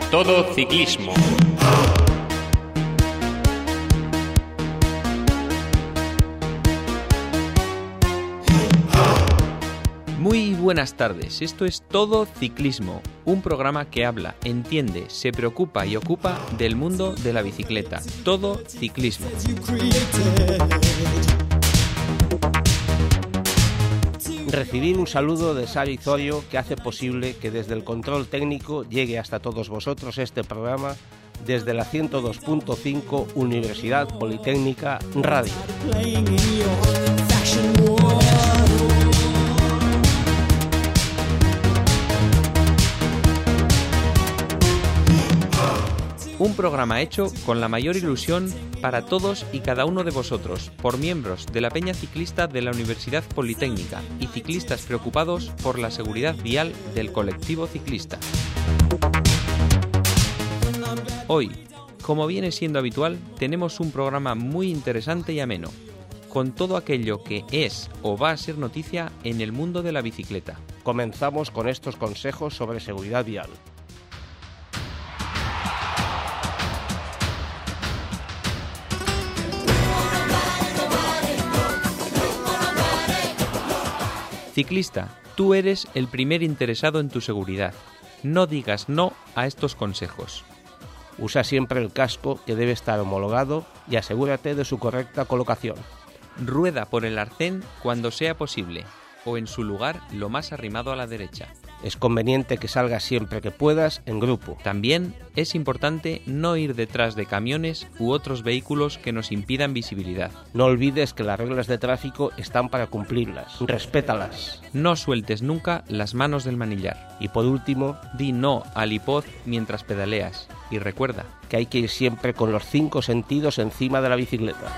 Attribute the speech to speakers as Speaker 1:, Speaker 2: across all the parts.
Speaker 1: Todo Ciclismo. Muy buenas tardes, esto es Todo Ciclismo, un programa que habla, entiende, se preocupa y ocupa del mundo de la bicicleta. Todo Ciclismo.
Speaker 2: Recibir un saludo de Sari Zorio, que hace posible que desde el control técnico llegue hasta todos vosotros este programa desde la 102.5 Universidad Politécnica Radio.
Speaker 1: Un programa hecho con la mayor ilusión para todos y cada uno de vosotros, por miembros de la Peña Ciclista de la Universidad Politécnica y ciclistas preocupados por la seguridad vial del colectivo ciclista. Hoy, como viene siendo habitual, tenemos un programa muy interesante y ameno, con todo aquello que es o va a ser noticia en el mundo de la bicicleta.
Speaker 2: Comenzamos con estos consejos sobre seguridad vial.
Speaker 1: Ciclista, tú eres el primer interesado en tu seguridad. No digas no a estos consejos.
Speaker 2: Usa siempre el casco, que debe estar homologado, y asegúrate de su correcta colocación.
Speaker 1: Rueda por el arcén cuando sea posible, o en su lugar lo más arrimado a la derecha.
Speaker 2: Es conveniente que salgas siempre que puedas en grupo.
Speaker 1: También es importante no ir detrás de camiones u otros vehículos que nos impidan visibilidad.
Speaker 2: No olvides que las reglas de tráfico están para cumplirlas. Respétalas.
Speaker 1: No sueltes nunca las manos del manillar.
Speaker 2: Y por último,
Speaker 1: di no al iPod mientras pedaleas. Y recuerda
Speaker 2: que hay que ir siempre con los 5 sentidos encima de la bicicleta.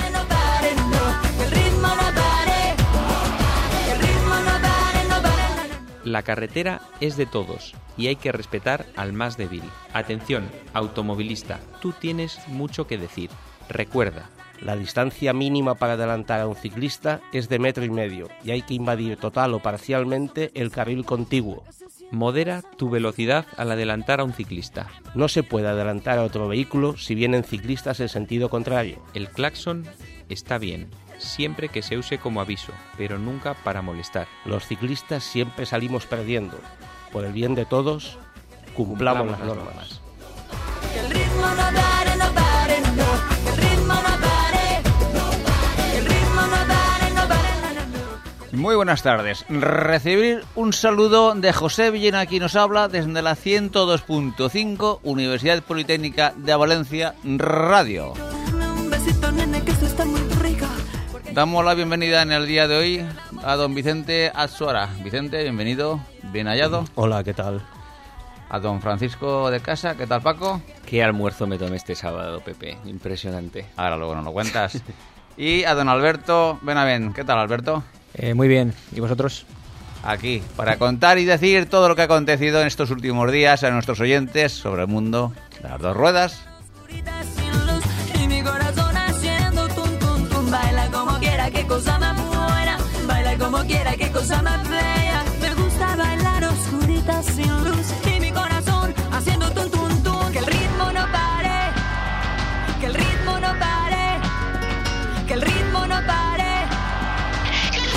Speaker 1: La carretera es de todos y hay que respetar al más débil. Atención, automovilista, tú tienes mucho que decir. Recuerda,
Speaker 2: la distancia mínima para adelantar a un ciclista es de 1,5 metros y hay que invadir total o parcialmente el carril contiguo.
Speaker 1: Modera tu velocidad al adelantar a un ciclista.
Speaker 2: No se puede adelantar a otro vehículo si vienen ciclistas en sentido contrario.
Speaker 1: El claxon está bien, siempre que se use como aviso, pero nunca para molestar.
Speaker 2: Los ciclistas siempre salimos perdiendo. Por el bien de todos, cumplamos las normas.
Speaker 3: Que el ritmo no pare, no pare, no. Que el ritmo no pare, no pare. Que el ritmo no pare, no pare, no, no.
Speaker 4: Muy buenas tardes. Recibir un saludo de José Villena, aquí nos habla desde la 102.5 Universidad Politécnica de Valencia Radio.
Speaker 3: Un besito, nene, que esto está muy rico.
Speaker 4: Damos la bienvenida en el día de hoy a don Vicente Azuara. Vicente, bienvenido, bien hallado.
Speaker 2: Hola, ¿qué tal?
Speaker 4: A don Francisco de Casa, ¿qué tal, Paco?
Speaker 1: Qué almuerzo me tomé este sábado, Pepe, impresionante.
Speaker 4: Ahora luego nos lo cuentas. Y a don Alberto Benavent, ¿qué tal, Alberto?
Speaker 5: Muy bien, ¿y vosotros?
Speaker 4: Aquí, para contar y decir todo lo que ha acontecido en estos últimos días a nuestros oyentes sobre el mundo de las dos ruedas.
Speaker 3: Y mi corazón haciendo tum tum tum. Baila como quiera, qué cosa más buena. Baila como quiera, qué cosa más bella. Me gusta bailar oscurita sin luz. Y mi corazón haciendo tum tum tum. Que el ritmo no pare. Que el ritmo no pare. Que el ritmo no pare. Que el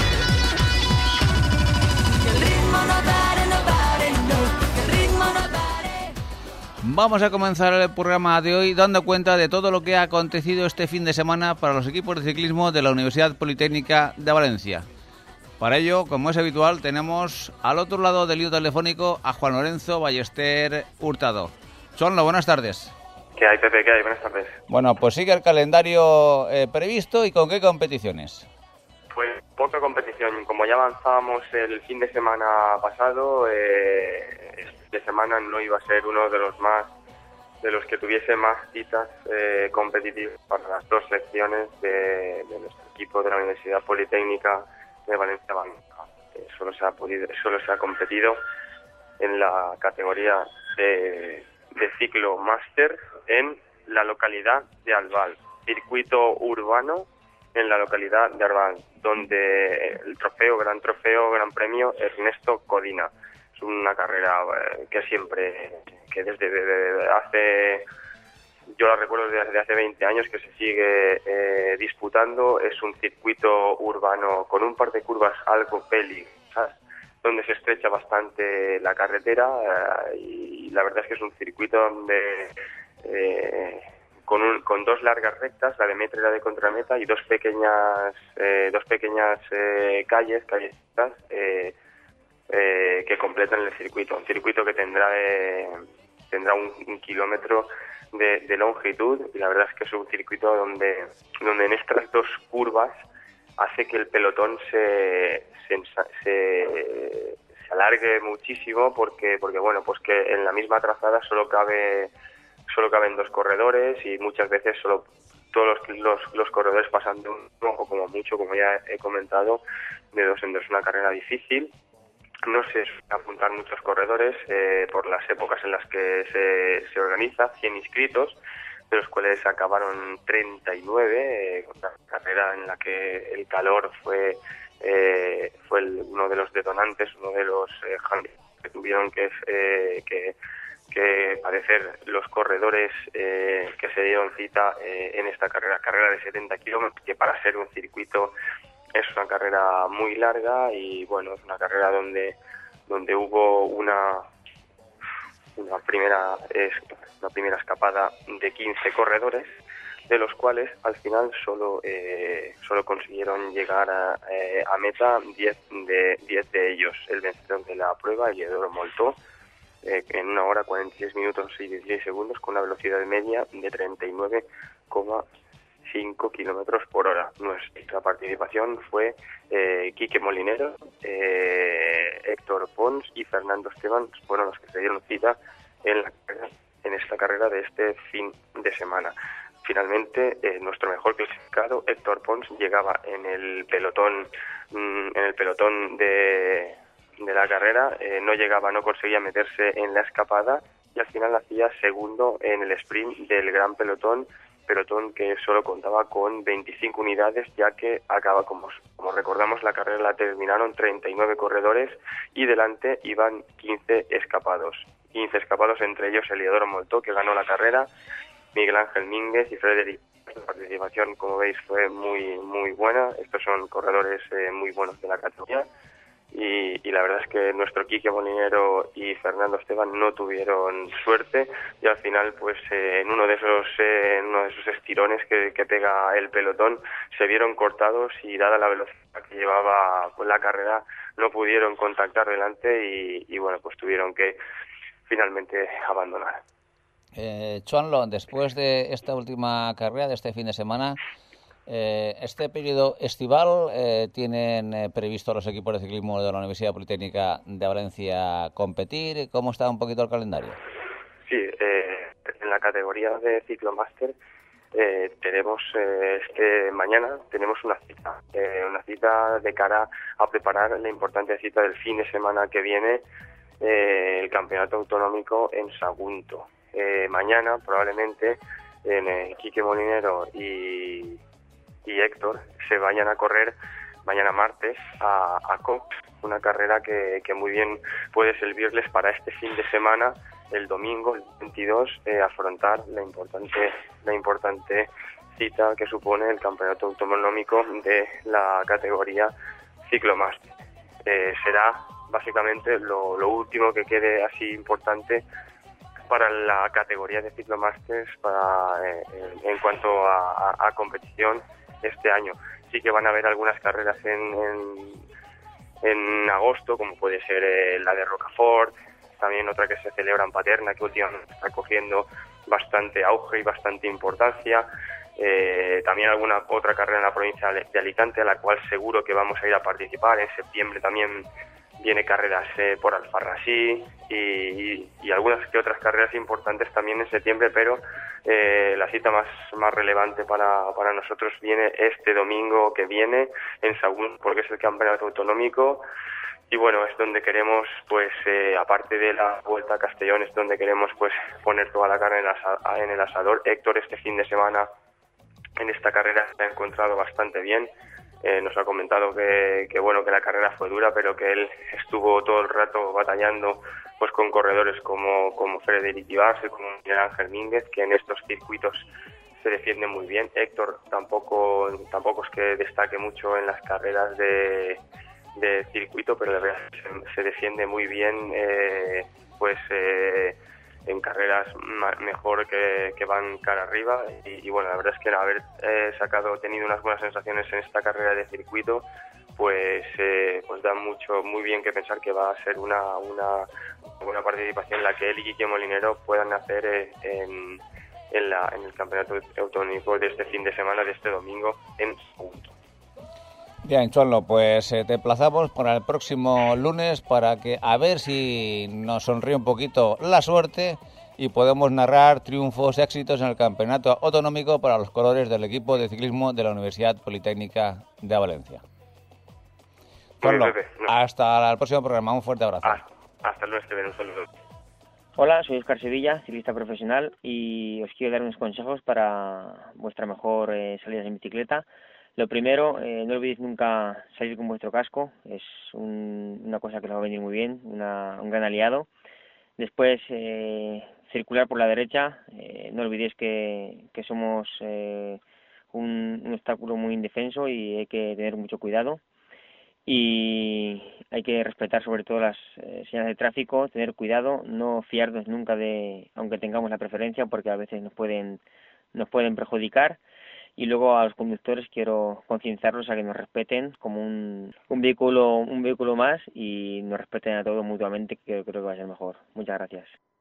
Speaker 3: ritmo no pare, no pare, no. Que el ritmo no pare.
Speaker 4: Vamos a comenzar el programa de hoy dando cuenta de todo lo que ha acontecido este fin de semana para los equipos de ciclismo de la Universidad Politécnica de Valencia. Para ello, como es habitual, tenemos al otro lado del hilo telefónico a Juan Lorenzo Ballester Hurtado. Juanlo, buenas tardes.
Speaker 6: ¿Qué hay, Pepe? ¿Qué hay? Buenas tardes.
Speaker 4: Bueno, pues sigue el calendario previsto y ¿con qué competiciones?
Speaker 6: Pues poca competición. Como ya avanzábamos el fin de semana pasado, este semana no iba a ser uno de los que tuviese más citas competitivas para las dos secciones de nuestro equipo de la Universidad Politécnica de Valencia. Solo se ha competido en la categoría de ciclo máster en la localidad de Albal, circuito urbano en la localidad de Arbal, donde el gran premio Ernesto Codina. Es una carrera que siempre desde hace, yo la recuerdo desde hace 20 años que se sigue disputando. Es un circuito urbano con un par de curvas algo peligrosas, donde se estrecha bastante la carretera, y la verdad es que es un circuito donde con dos largas rectas, la de meta y la de contrameta, y dos pequeñas callecitas que completan el circuito. Un circuito que tendrá un kilómetro de longitud, y la verdad es que es un circuito donde en estas dos curvas hace que el pelotón se alargue muchísimo, porque bueno, pues que en la misma trazada solo caben dos corredores, y muchas veces solo todos los corredores pasan de uno, o como mucho, como ya he comentado, de dos en dos. Una carrera difícil. No se suelen apuntar muchos corredores por las épocas en las que se organiza, 100 inscritos, de los cuales acabaron 39, una carrera en la que el calor fue uno de los detonantes, uno de los que tuvieron que padecer los corredores que se dieron cita en esta carrera de 70 kilómetros, que para ser un circuito es una carrera muy larga. Y bueno, es una carrera donde hubo una primera escapada de 15 corredores, de los cuales al final solo consiguieron llegar a meta 10 de ellos. El vencedor de la prueba, Eliodoro Moltó, en 1 hora 46 minutos y 16 segundos, con una velocidad media de 39,5 kilómetros por hora. Nuestra participación fue Quique Molinero, Héctor Pons y Fernando Esteban, fueron los que se dieron cita en esta carrera de este fin de semana. Finalmente, nuestro mejor clasificado, Héctor Pons, llegaba en el pelotón de la carrera, no conseguía meterse en la escapada, y al final hacía segundo en el sprint del gran pelotón que solo contaba con 25 unidades, ya que como recordamos, la carrera la terminaron 39 corredores y delante iban 15 escapados, entre ellos Eliodoro Moltó, que ganó la carrera, Miguel Ángel Mínguez y Frederic. La participación, como veis, fue muy muy buena. Estos son corredores muy buenos de la categoría, y la verdad es que nuestro Quique Molinero y Fernando Esteban no tuvieron suerte, y al final pues en uno de esos estirones que pega el pelotón se vieron cortados, y dada la velocidad que llevaba pues la carrera no pudieron contactar delante, y bueno, pues tuvieron que finalmente abandonar.
Speaker 4: Chuanlo, después de esta última carrera de este fin de semana, este periodo estival, ¿tienen previsto los equipos de ciclismo de la Universidad Politécnica de Valencia competir? ¿Cómo está un poquito el calendario?
Speaker 6: Sí, en la categoría de ciclomáster tenemos mañana tenemos una cita de cara a preparar la importante cita del fin de semana que viene, el campeonato autonómico en Sagunto. Mañana probablemente Quique Molinero y Héctor se vayan a correr mañana martes a Cox, una carrera que muy bien puede servirles para este fin de semana, el domingo, el 22, afrontar la importante cita que supone el campeonato autonómico de la categoría ciclomáster. Será básicamente lo último que quede así importante para la categoría de ciclomásters en cuanto a competición este año. Sí que van a haber algunas carreras en agosto, como puede ser la de Rocafort, también otra que se celebra en Paterna, que últimamente está cogiendo bastante auge y bastante importancia. También alguna otra carrera en la provincia de Alicante, a la cual seguro que vamos a ir a participar. En septiembre también viene carreras por Alfarrasí y algunas que otras carreras importantes también en septiembre, pero la cita más relevante para nosotros viene este domingo que viene en Sagunto, porque es el campeonato autonómico. Y bueno, es donde queremos, pues, aparte de la Vuelta a Castellón, es donde queremos, pues, poner toda la carne en el asador. Héctor este fin de semana en esta carrera se ha encontrado bastante bien. nos ha comentado que la carrera fue dura, pero que él estuvo todo el rato batallando pues con corredores como Frederic Ibarz y como Miguel Ángel Mínguez, que en estos circuitos se defiende muy bien. Héctor tampoco es que destaque mucho en las carreras de circuito, pero la verdad se defiende muy bien, en carreras mejor que van cara arriba. Y bueno, la verdad es que haber tenido unas buenas sensaciones en esta carrera de circuito, pues da muy bien que pensar que va a ser una buena participación la que él y Quique Molinero puedan hacer en el campeonato autonómico de este fin de semana, de este domingo en Sagunto.
Speaker 4: Bien, Chuanlo, pues te emplazamos para el próximo lunes para que a ver si nos sonríe un poquito la suerte y podemos narrar triunfos y éxitos en el campeonato autonómico para los colores del equipo de ciclismo de la Universidad Politécnica de Valencia. Chuanlo, hasta el próximo programa, un fuerte abrazo.
Speaker 6: Hasta el lunes que viene, un saludo.
Speaker 7: Hola, soy Óscar Sevilla, ciclista profesional, y os quiero dar unos consejos para vuestra mejor salida en bicicleta. Lo primero, no olvidéis nunca salir con vuestro casco, es una cosa que os va a venir muy bien, un gran aliado. Después, circular por la derecha, no olvidéis que somos un obstáculo muy indefenso y hay que tener mucho cuidado. Y hay que respetar sobre todo las señales de tráfico, tener cuidado, no fiarnos nunca aunque tengamos la preferencia, porque a veces nos pueden perjudicar. Y luego a los conductores quiero concienciarlos a que nos respeten como un vehículo más y nos respeten a todos mutuamente, que creo que va a ser mejor. Muchas gracias.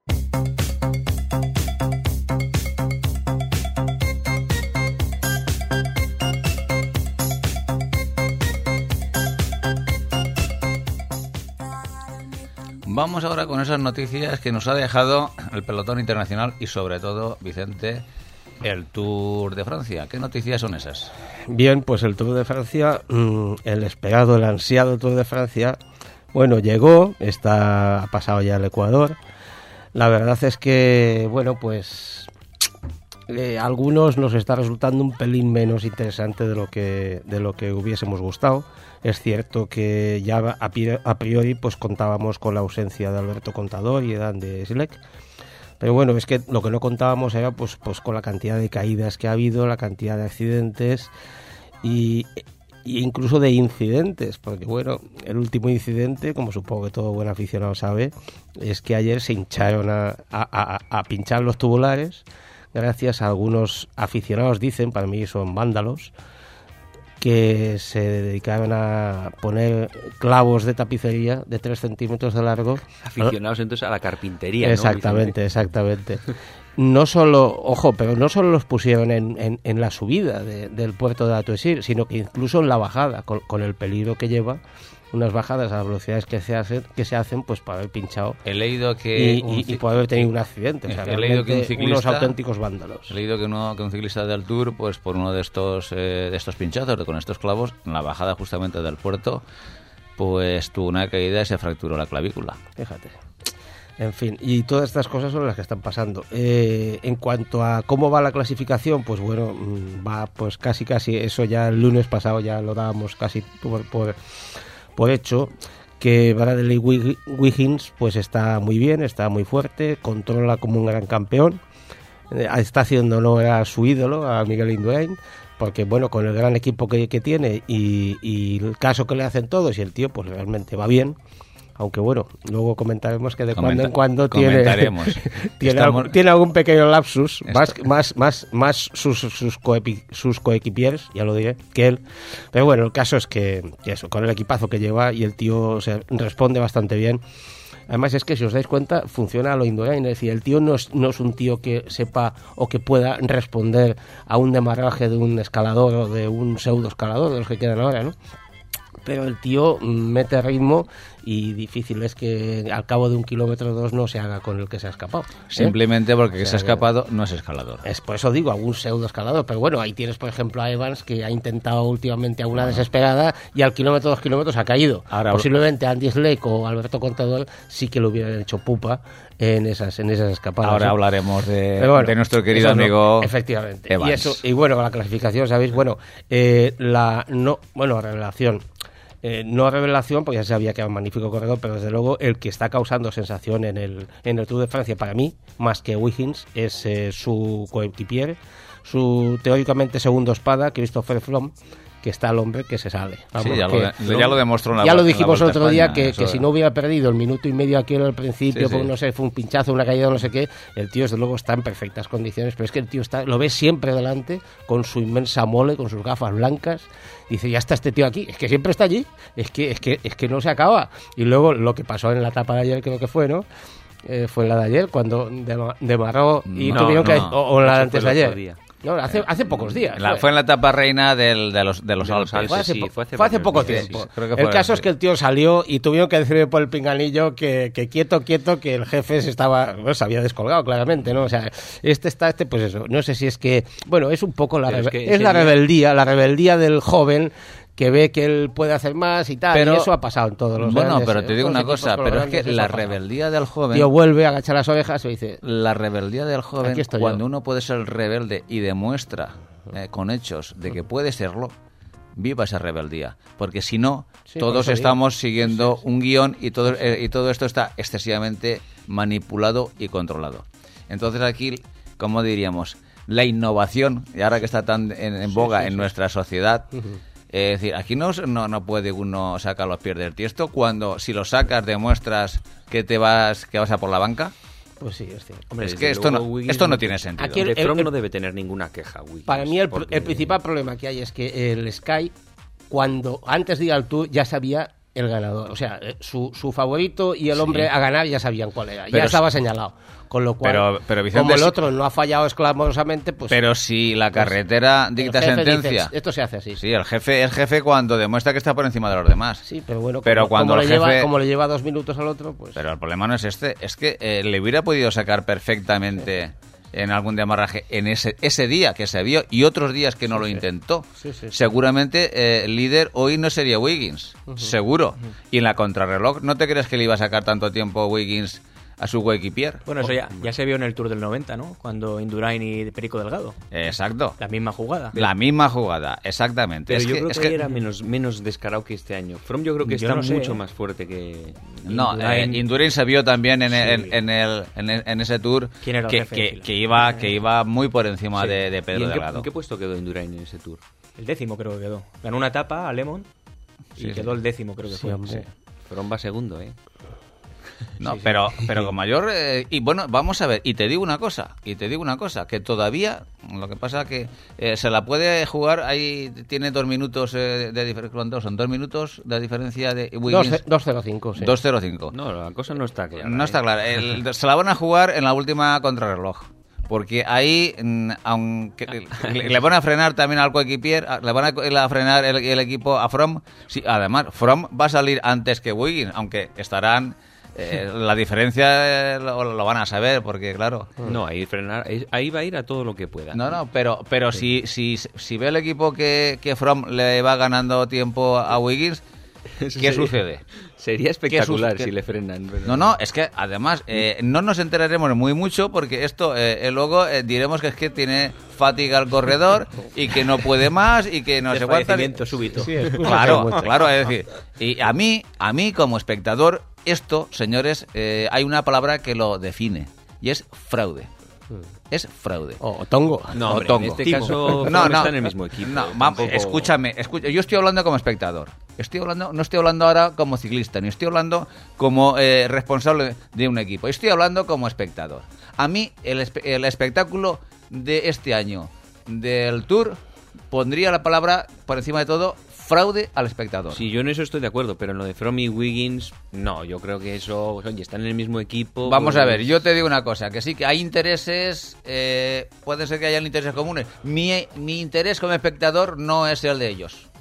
Speaker 4: Vamos ahora con esas noticias que nos ha dejado el pelotón internacional y sobre todo, Vicente, el Tour de Francia. ¿Qué noticias son esas?
Speaker 2: Bien, pues el Tour de Francia, el esperado, el ansiado Tour de Francia, bueno, llegó, ha pasado ya el Ecuador. La verdad es que, bueno, pues a algunos nos está resultando un pelín menos interesante de lo que hubiésemos gustado. Es cierto que ya a priori pues contábamos con la ausencia de Alberto Contador y de Dan de Silek. Pero bueno, es que lo que no contábamos era pues con la cantidad de caídas que ha habido, la cantidad de accidentes y incluso de incidentes, porque bueno, el último incidente, como supongo que todo buen aficionado sabe, es que ayer se hincharon a pinchar los tubulares gracias a algunos aficionados, dicen, para mí son vándalos, que se dedicaron a poner clavos de tapicería de 3 centímetros de largo.
Speaker 1: Aficionados entonces a la carpintería,
Speaker 2: exactamente, ¿no? Exactamente. No solo los pusieron en la subida del puerto de Atoesir, sino que incluso en la bajada, con el peligro que lleva, unas bajadas a las velocidades que se hacen pues para haber pinchado.
Speaker 4: He leído que
Speaker 2: y por haber tenido un accidente. O sea,
Speaker 4: he leído que un ciclista,
Speaker 2: unos auténticos vándalos.
Speaker 4: He leído que un ciclista del Tour, pues por uno de estos pinchazos con estos clavos, en la bajada justamente del puerto, pues tuvo una caída y se fracturó la clavícula.
Speaker 2: Fíjate. En fin, y todas estas cosas son las que están pasando. En cuanto a cómo va la clasificación, pues bueno, va pues casi, eso ya el lunes pasado ya lo dábamos casi por hecho, que Bradley Wiggins pues está muy bien, está muy fuerte, controla como un gran campeón, está haciendo honor a su ídolo, a Miguel Indurain, porque bueno, con el gran equipo que tiene y el caso que le hacen todos, y el tío pues realmente va bien. Aunque bueno, luego comentaremos que de cuando en cuando tiene algún pequeño lapsus, más sus coequipiers, ya lo diré, que él. Pero bueno, el caso es que eso, con el equipazo que lleva y el tío responde bastante bien. Además es que si os dais cuenta, funciona a lo Indurain, es decir, el tío no es un tío que sepa o que pueda responder a un demarraje de un escalador o de un pseudo escalador, de los que quedan ahora, ¿no? pero el tío mete ritmo y difícil es que al cabo de 1 kilómetro o 2 no se haga con el que se ha escapado.
Speaker 4: Simplemente porque se ha escapado no es escalador.
Speaker 2: Es por eso digo, algún pseudo escalador, pero bueno, ahí tienes por ejemplo a Evans, que ha intentado últimamente a una desesperada y al kilómetro 2 kilómetros ha caído.
Speaker 4: Ahora,
Speaker 2: posiblemente Andy Schleck o Alberto Contador sí que lo hubieran hecho pupa en esas escapadas.
Speaker 4: Ahora hablaremos de nuestro querido amigo
Speaker 2: efectivamente.
Speaker 4: Evans.
Speaker 2: Y bueno, la clasificación, ¿sabéis? Bueno, revelación. No revelación, porque ya se sabía que era un magnífico corredor, pero desde luego el que está causando sensación en el Tour de Francia, para mí, más que Wiggins, es su coequipier, su teóricamente segundo espada, Christopher Froome, que está el hombre que se sale.
Speaker 4: Vamos, ya lo demostró en la
Speaker 2: Ya lo dijimos el otro día, que
Speaker 4: eso
Speaker 2: si no hubiera perdido el minuto y medio aquí al principio, porque no sé, fue un pinchazo, una caída, no sé qué, el tío desde luego está en perfectas condiciones, pero es que el tío lo ves siempre delante, con su inmensa mole, con sus gafas blancas. Dice, ya está este tío aquí, es que siempre está allí, es que no se acaba. Y luego lo que pasó en la etapa de ayer, creo que fue, ¿no? Fue la de ayer, cuando demarró y tuvieron que... O la de antes de ayer. No, hace pocos días.
Speaker 4: Fue en la etapa reina de los Alpes.
Speaker 2: Fue hace poco tiempo. Sí, creo que el caso es que el tío salió y tuvieron que decirle por el pinganillo que quieto, que el jefe se había descolgado claramente, ¿no? O sea, pues eso. No sé si es que... Bueno, es un poco la rebeldía del joven que ve que él puede hacer más y tal, pero, y eso ha pasado en todos los grandes,
Speaker 4: pero te digo una cosa, pero es que la rebeldía del joven...
Speaker 2: Tío vuelve a agachar las orejas y dice...
Speaker 4: La rebeldía del joven, cuando uno puede ser rebelde y demuestra con hechos de que puede serlo, viva esa rebeldía, porque si no, todos estamos siguiendo un guión y todo esto está excesivamente manipulado y controlado. Entonces aquí, como diríamos, la innovación, y ahora que está tan en boga en nuestra sociedad... Es decir, aquí no puede uno sacar los pies del tiesto cuando si lo sacas demuestras que vas a por la banca.
Speaker 2: Pues sí, es cierto.
Speaker 4: Hombre, es que esto no tiene sentido.
Speaker 1: Aquí el Froome no debe tener ninguna queja, Wiggins.
Speaker 2: Para mí el principal problema que hay es que el Sky, antes de ir al Tour, ya sabía el ganador. O sea, su favorito y el hombre a ganar ya sabían cuál era. Ya estaba señalado. Con lo cual,
Speaker 4: pero Vicente,
Speaker 2: como el otro no ha fallado esclamorosamente, pues...
Speaker 4: Pero si la carretera dicta sentencia...
Speaker 2: Dice, esto se hace así.
Speaker 4: Sí, el jefe cuando demuestra que está por encima de los demás.
Speaker 2: Sí, pero bueno,
Speaker 4: como
Speaker 2: le lleva 2 minutos al otro, pues...
Speaker 4: Pero el problema no es este, es que le hubiera podido sacar perfectamente... en algún demarraje en ese día que se vio y otros días que no lo intentó. Seguramente el líder hoy no sería Wiggins, seguro. Y en la contrarreloj, ¿no te crees que le iba a sacar tanto tiempo Wiggins a su coequipier?
Speaker 5: Bueno, eso ya se vio en el Tour del 90, ¿no? Cuando Indurain y Perico Delgado.
Speaker 4: Exacto.
Speaker 5: La misma jugada.
Speaker 4: La misma jugada, exactamente.
Speaker 1: Pero yo creo que era menos descarado que este año. Froome yo creo que está mucho más fuerte que...
Speaker 4: No, Indurain se vio también en ese Tour que iba muy por encima de Pedro Delgado.
Speaker 1: ¿En qué puesto quedó Indurain en ese Tour?
Speaker 5: El 10º creo que quedó. Ganó una etapa a Lemon y quedó el 10º creo que fue.
Speaker 1: Sí. Froome va segundo,
Speaker 4: No, pero con mayor... y bueno, vamos a ver, y te digo una cosa, que todavía, lo que pasa que se la puede jugar, ahí tiene 2 minutos de diferencia. ¿Cuántos son? 2 minutos de diferencia de Wiggins.
Speaker 2: 2.05, sí.
Speaker 4: 2.05.
Speaker 1: No, la cosa no está clara.
Speaker 4: No está clara. Se la van a jugar en la última contrarreloj. Porque ahí, aunque le van a frenar también al coequipier, le van a frenar el equipo a Froome. Sí, además, Froome va a salir antes que Wiggins, aunque estarán... la diferencia lo van a saber, porque claro...
Speaker 1: No, ahí va a ir a todo lo que pueda.
Speaker 4: No, pero si ve el equipo que Froome le va ganando tiempo a Wiggins, ¿qué sucede?
Speaker 1: Sería espectacular si le frenan. ¿Verdad?
Speaker 4: No, es que además no nos enteraremos muy mucho, porque esto luego diremos que es que tiene fatiga el corredor y que no puede más y que no se aguanta.
Speaker 5: Súbito.
Speaker 2: Sí,
Speaker 4: claro, es decir, y a mí como espectador, esto, señores, hay una palabra que lo define y es fraude. Es fraude.
Speaker 2: O tongo.
Speaker 1: No,
Speaker 4: o tongo.
Speaker 1: En este caso no está en el mismo equipo.
Speaker 4: No, escúchame, yo estoy hablando como espectador. No estoy hablando ahora como ciclista, ni estoy hablando como responsable de un equipo. Estoy hablando como espectador. A mí, el espectáculo de este año del Tour pondría la palabra, por encima de todo, fraude al espectador.
Speaker 1: Sí, yo en eso estoy de acuerdo, pero en lo de Froome y Wiggins, no, yo creo que eso, oye, están en el mismo equipo.
Speaker 4: Vamos a ver, yo te digo una cosa, que sí, que hay intereses, puede ser que hayan intereses comunes. Mi interés como espectador no es el de ellos.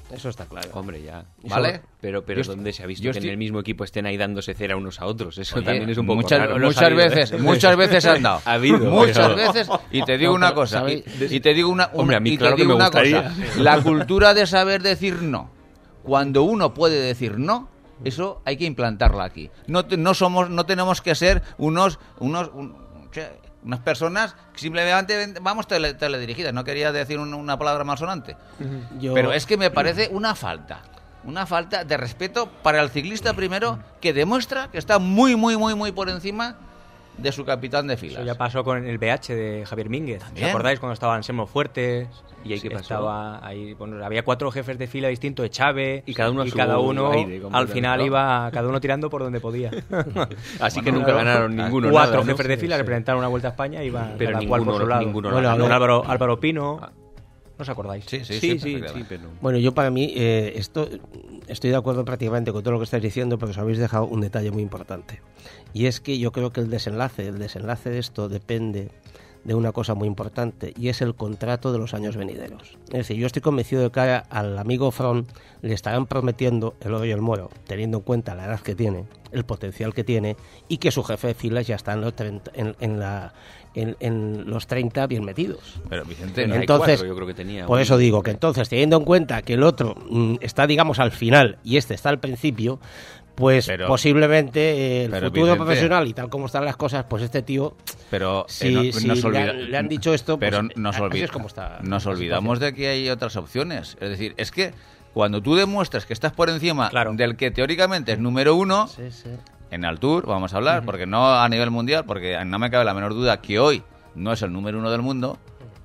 Speaker 2: Eso está claro.
Speaker 1: Hombre, ya.
Speaker 4: ¿Vale?
Speaker 1: Pero ¿dónde se ha visto
Speaker 4: yo
Speaker 1: que
Speaker 4: estoy-
Speaker 1: en el mismo equipo estén ahí dándose cera unos a otros? Eso
Speaker 4: Oye,
Speaker 1: también es un poco
Speaker 4: muchas,
Speaker 1: raro.
Speaker 4: muchas veces han dado.
Speaker 1: Ha habido.
Speaker 4: Muchas
Speaker 1: pero-
Speaker 4: veces. Y te digo
Speaker 2: No,
Speaker 4: una
Speaker 2: pero,
Speaker 4: cosa.
Speaker 2: ¿sabéis?
Speaker 4: Y te digo una
Speaker 1: Hombre, a mí
Speaker 4: y te
Speaker 1: claro que
Speaker 4: digo
Speaker 1: me
Speaker 4: una
Speaker 1: gustaría.
Speaker 4: cosa. La cultura de saber decir no. Cuando uno puede decir no, eso hay que implantarla aquí. No tenemos que ser unas personas que simplemente vamos teledirigidas. No quería decir una palabra malsonante. Pero es que me parece una falta de respeto para el ciclista primero, que demuestra que está muy por encima de su capitán de
Speaker 5: Eso
Speaker 4: filas.
Speaker 5: ya pasó con el BH de Javier Mínguez.
Speaker 4: También.
Speaker 5: ¿Os acordáis cuando estaba Anselmo Fuertes?
Speaker 1: ¿Y ahí qué pasó?
Speaker 5: Estaba ahí, bueno, había 4 jefes de fila distintos de Chávez.
Speaker 1: Y cada uno a su aire,
Speaker 5: al
Speaker 1: completamente,
Speaker 5: final
Speaker 1: ¿no?
Speaker 5: iba cada uno tirando por donde podía.
Speaker 1: Así que
Speaker 4: Bueno,
Speaker 1: nunca
Speaker 4: claro.
Speaker 1: ganaron ninguno.
Speaker 5: 4
Speaker 1: nada, ¿no?
Speaker 5: jefes de fila representaron una vuelta a España y iba
Speaker 1: Pero
Speaker 5: cada cual por su lado.
Speaker 1: ninguno
Speaker 2: Bueno,
Speaker 1: ganó.
Speaker 2: a ver.
Speaker 5: Álvaro Pino. ¿No os acordáis?
Speaker 4: Sí,
Speaker 1: pero...
Speaker 2: Bueno, yo para mí estoy de acuerdo prácticamente con todo lo que estáis diciendo, pero os habéis dejado un detalle muy importante. Y es que yo creo que el desenlace de esto depende de una cosa muy importante, y es el contrato de los años venideros. Es decir, yo estoy convencido de que al amigo Froome le estarán prometiendo el oro y el moro, teniendo en cuenta la edad que tiene, el potencial que tiene, y que su jefe de filas ya está en los 30 bien metidos.
Speaker 4: Pero Vicente,
Speaker 2: Entonces,
Speaker 1: yo creo que tenía.
Speaker 2: por eso digo que entonces, teniendo en cuenta que el otro está, digamos, al final y este está al principio, pues
Speaker 4: Pero-
Speaker 2: posiblemente el
Speaker 4: pero,
Speaker 2: futuro
Speaker 4: Vicente,
Speaker 2: profesional y tal como están las cosas, pues este tío,
Speaker 4: pero
Speaker 2: si le han dicho esto,
Speaker 4: pero
Speaker 2: pues así es como está
Speaker 4: nos
Speaker 2: la
Speaker 4: olvidamos de que hay otras opciones. Es decir, es que cuando tú demuestras que estás por encima
Speaker 5: Claro.
Speaker 4: del que teóricamente es número uno,
Speaker 2: Sí, sí.
Speaker 4: en el Tour vamos a hablar, porque no a nivel mundial, porque no me cabe la menor duda que hoy no es el número uno del mundo,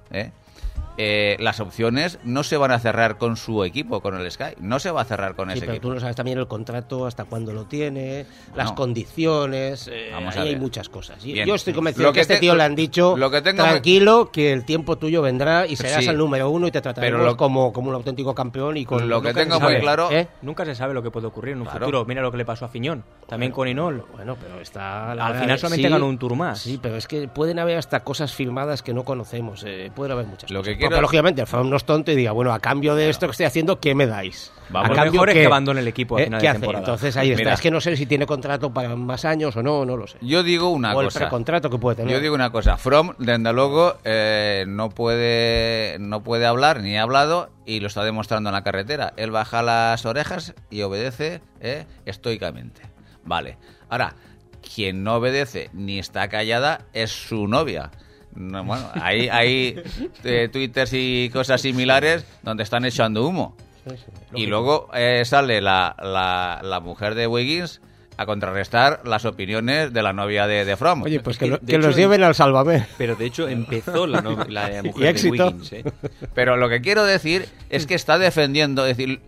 Speaker 4: las opciones no se van a cerrar con su equipo, con el Sky, no se va a cerrar con
Speaker 2: Sí,
Speaker 4: ese
Speaker 2: pero
Speaker 4: equipo.
Speaker 2: tú no sabes también el contrato, hasta cuándo lo tiene, las
Speaker 4: No.
Speaker 2: condiciones,
Speaker 4: Vamos
Speaker 2: ahí
Speaker 4: a
Speaker 2: hay
Speaker 4: ver.
Speaker 2: muchas cosas.
Speaker 4: Bien.
Speaker 2: Yo estoy convencido
Speaker 4: Lo
Speaker 2: que
Speaker 4: que
Speaker 2: este
Speaker 4: te-
Speaker 2: tío le han dicho,
Speaker 4: lo que tengo-
Speaker 2: tranquilo, que el tiempo tuyo vendrá y serás
Speaker 4: Sí.
Speaker 2: el número uno y te trataremos
Speaker 4: Pero lo-
Speaker 2: como un auténtico campeón y con
Speaker 4: Lo que
Speaker 5: nunca
Speaker 4: tengo
Speaker 5: se
Speaker 4: muy
Speaker 5: sabe.
Speaker 4: claro...
Speaker 2: ¿Eh?
Speaker 5: Nunca se sabe lo que puede ocurrir en un
Speaker 4: Claro.
Speaker 5: futuro. Mira lo que le pasó a Fiñón. También con Inol.
Speaker 2: Bueno, pero está...
Speaker 5: Al final solamente ganó un Tour más.
Speaker 2: Sí, pero es que pueden haber hasta cosas firmadas que no conocemos. Pueden haber muchas
Speaker 4: Lo
Speaker 2: cosas.
Speaker 4: que quiero-
Speaker 2: Porque, lógicamente, el Froome no es tonto y diga, bueno, a cambio de esto que estoy haciendo, ¿qué me dais?
Speaker 4: Vamos.
Speaker 2: a
Speaker 5: Lo mejor es
Speaker 2: ¿qué?
Speaker 5: que abandone el equipo a final
Speaker 2: ¿Qué
Speaker 5: de
Speaker 2: hace?
Speaker 5: temporada.
Speaker 2: Entonces ahí está.
Speaker 4: Mira.
Speaker 2: Es que no sé si tiene contrato para más años o no lo sé.
Speaker 4: Yo digo una
Speaker 2: o el
Speaker 4: cosa.
Speaker 2: precontrato que puede tener.
Speaker 4: Yo digo una cosa, Froome, desde luego, no puede hablar, ni ha hablado, y lo está demostrando en la carretera. Él baja las orejas y obedece estoicamente. Vale. Ahora, quien no obedece ni está callada es su novia. No, bueno, hay twitters y cosas similares donde están echando humo.
Speaker 2: Sí, sí,
Speaker 4: Y
Speaker 2: lógico.
Speaker 4: luego sale la mujer de Wiggins a contrarrestar las opiniones de la novia de Froome.
Speaker 2: Oye, pues
Speaker 1: que,
Speaker 2: que,
Speaker 1: de
Speaker 2: que
Speaker 1: hecho,
Speaker 2: los lleven al Sálvame.
Speaker 1: Pero de hecho empezó la
Speaker 2: Y
Speaker 1: mujer de
Speaker 2: éxito.
Speaker 1: Wiggins, ¿eh?
Speaker 4: Pero lo que quiero decir es que está defendiendo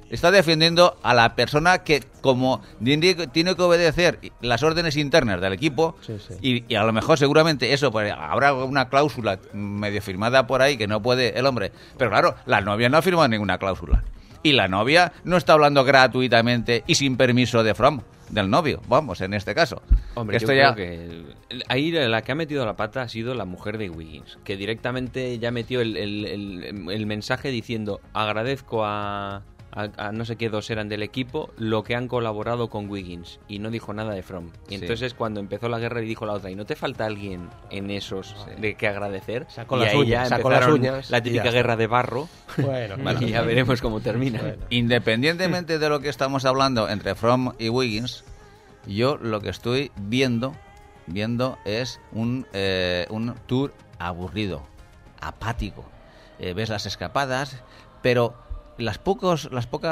Speaker 4: a la persona que, como tiene que obedecer las órdenes internas del equipo,
Speaker 2: Sí, sí.
Speaker 4: y a lo mejor seguramente eso, pues, habrá una cláusula medio firmada por ahí que no puede el hombre. Pero claro, la novia no ha firmado ninguna cláusula. Y la novia no está hablando gratuitamente y sin permiso de Froome, del novio, vamos, en este caso.
Speaker 1: Hombre,
Speaker 4: Esto
Speaker 1: yo
Speaker 4: ya...
Speaker 1: creo que ahí la que ha metido la pata ha sido la mujer de Wiggins, que directamente ya metió el mensaje diciendo: agradezco a no sé qué dos eran del equipo lo que han colaborado con Wiggins, y no dijo nada de Froome. Y
Speaker 4: Sí.
Speaker 1: entonces cuando empezó la guerra y dijo la otra: ¿y no te falta alguien en esos de que agradecer?
Speaker 2: Sacó
Speaker 1: y
Speaker 2: las
Speaker 1: ahí
Speaker 2: uñas,
Speaker 1: ya
Speaker 2: sacó las
Speaker 1: empezaron
Speaker 2: uñas
Speaker 1: la
Speaker 2: y
Speaker 1: típica
Speaker 2: ya está.
Speaker 1: guerra de barro.
Speaker 2: Bueno,
Speaker 1: Y ya veremos cómo termina.
Speaker 2: Bueno.
Speaker 4: Independientemente de lo que estamos hablando entre Froome y Wiggins, yo lo que estoy viendo es un tour aburrido, apático. Ves las escapadas, pero las pocas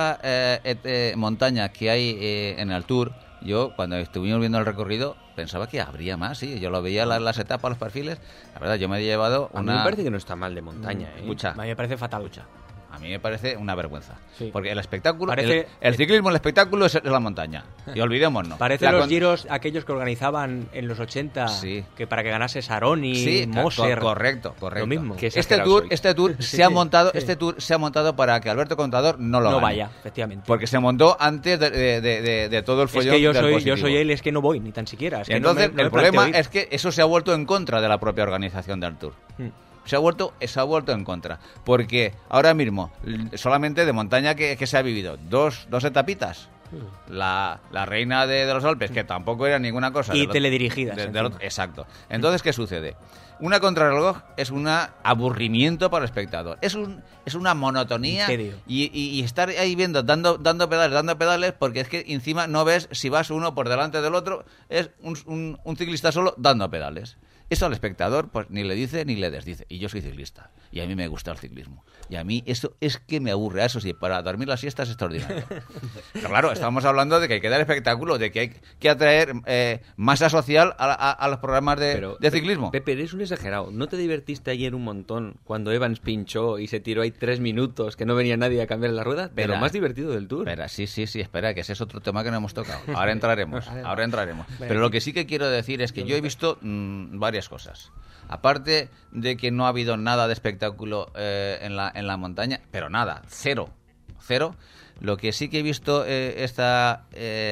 Speaker 4: montañas que hay en el tour, yo cuando estuvimos viendo el recorrido pensaba que habría más, sí. Yo lo veía las etapas, los perfiles. La verdad, yo me he llevado
Speaker 1: A mí
Speaker 4: una...
Speaker 1: me parece que no está mal de montaña, ¿eh?
Speaker 4: Escucha,
Speaker 5: A mí me parece fatal.
Speaker 4: a mí me parece una vergüenza.
Speaker 5: Sí.
Speaker 4: Porque el espectáculo,
Speaker 5: Parece-
Speaker 4: el ciclismo, el espectáculo es la montaña. Y olvidémonos.
Speaker 5: Parece
Speaker 4: La
Speaker 5: los
Speaker 4: con-
Speaker 5: giros aquellos que organizaban en los 80,
Speaker 4: Sí.
Speaker 5: que para que ganase Saroni,
Speaker 4: Sí,
Speaker 5: Moser.
Speaker 4: correcto.
Speaker 5: Lo mismo.
Speaker 1: Que
Speaker 4: Este
Speaker 1: exagerado
Speaker 4: tour,
Speaker 1: soy.
Speaker 4: este tour
Speaker 5: Sí,
Speaker 4: se ha
Speaker 5: sí,
Speaker 4: montado,
Speaker 5: sí.
Speaker 4: este tour se ha montado para que Alberto Contador no lo
Speaker 5: No
Speaker 4: gane.
Speaker 5: vaya, efectivamente.
Speaker 4: Porque se montó antes de todo el
Speaker 5: Es
Speaker 4: follón
Speaker 5: que yo
Speaker 4: del
Speaker 5: soy
Speaker 4: positivo.
Speaker 5: él, es que no voy, ni tan siquiera. Es
Speaker 4: Y
Speaker 5: que no
Speaker 4: entonces
Speaker 5: me- no me
Speaker 4: el problema
Speaker 5: planteo ir.
Speaker 4: es que eso se ha vuelto en contra de la propia organización del tour. se ha vuelto en contra. Porque ahora mismo, solamente de montaña que se ha vivido, dos etapitas. La reina de los Alpes, que tampoco era ninguna cosa.
Speaker 5: Y teledirigidas.
Speaker 4: Exacto. Entonces, ¿qué sucede? Una contrarreloj es un aburrimiento para el espectador. Es una monotonía y estar ahí viendo, dando pedales, porque es que encima no ves si vas uno por delante del otro. Es un ciclista solo dando pedales. Eso al espectador pues ni le dice ni le desdice. Y yo soy ciclista y a mí me gusta el ciclismo. Y a mí eso es que me aburre. Eso sí, para dormir la siesta es extraordinario. Pero claro, estamos hablando de que hay que dar espectáculo, de que hay que atraer masa social a los programas de ciclismo.
Speaker 1: Pepe, eres un exagerado. ¿No te divertiste ayer un montón cuando Evans pinchó y se tiró ahí 3 minutos, que no venía nadie a cambiar la rueda? Pero más divertido del Tour.
Speaker 4: Espera, sí, espera, que ese es otro tema que no hemos tocado. Ahora entraremos. Pero lo que sí que quiero decir es que yo he visto varias cosas. Aparte de que no ha habido nada de espectáculo en la montaña, pero nada, cero. Lo que sí que he visto en esta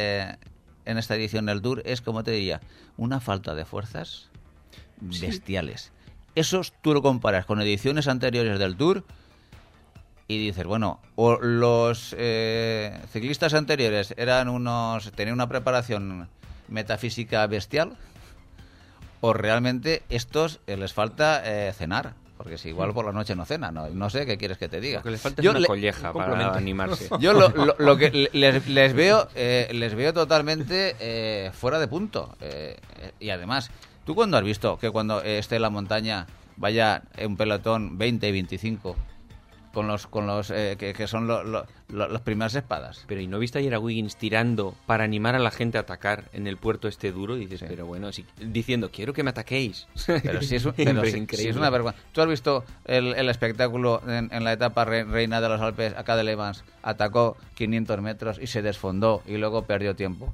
Speaker 4: edición del Tour es, como te diría, una falta de fuerzas bestiales. Esos tú lo comparas con ediciones anteriores del Tour y dices, bueno, o los ciclistas anteriores tenían una preparación metafísica bestial, o realmente estos les falta cenar, porque si igual por la noche no cenan, no sé qué quieres que te diga.
Speaker 1: Lo que les falta es una colleja para animarse.
Speaker 4: Yo lo que les veo totalmente fuera de punto. Y además, ¿tú cuándo has visto que cuando esté en la montaña vaya un pelotón 20 y 25 con los que son las primeras espadas?
Speaker 1: Pero ¿y no viste ayer a Wiggins tirando para animar a la gente a atacar en el puerto este duro? Y dices, pero bueno, diciendo, quiero que me ataquéis.
Speaker 4: Pero sí es una vergüenza. ¿Tú has visto el espectáculo en la etapa reina de los Alpes? Acá de Evans atacó 500 metros y se desfondó y luego perdió tiempo.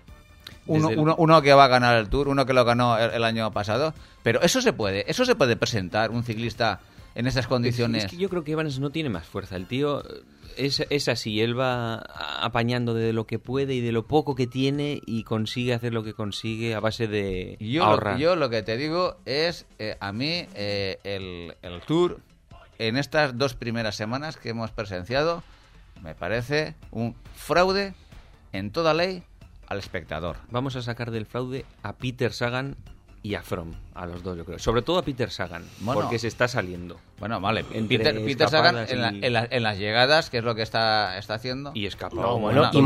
Speaker 4: Uno que va a ganar el Tour, uno que lo ganó el año pasado. Pero eso se puede presentar un ciclista en esas condiciones.
Speaker 1: Es que yo creo que Evans no tiene más fuerza. El tío es así, él va apañando de lo que puede y de lo poco que tiene y consigue hacer lo que consigue a base de ahorrar.
Speaker 4: Yo lo que te digo es, a mí el Tour en estas 2 primeras semanas que hemos presenciado me parece un fraude en toda ley al espectador.
Speaker 1: Vamos a sacar del fraude a Peter Sagan y a Froome, a los dos yo creo. Sobre todo a Peter Sagan, porque se está saliendo.
Speaker 4: Bueno, vale. Peter Sagan en las llegadas, que es lo que está haciendo.
Speaker 1: Y escapó.
Speaker 2: Y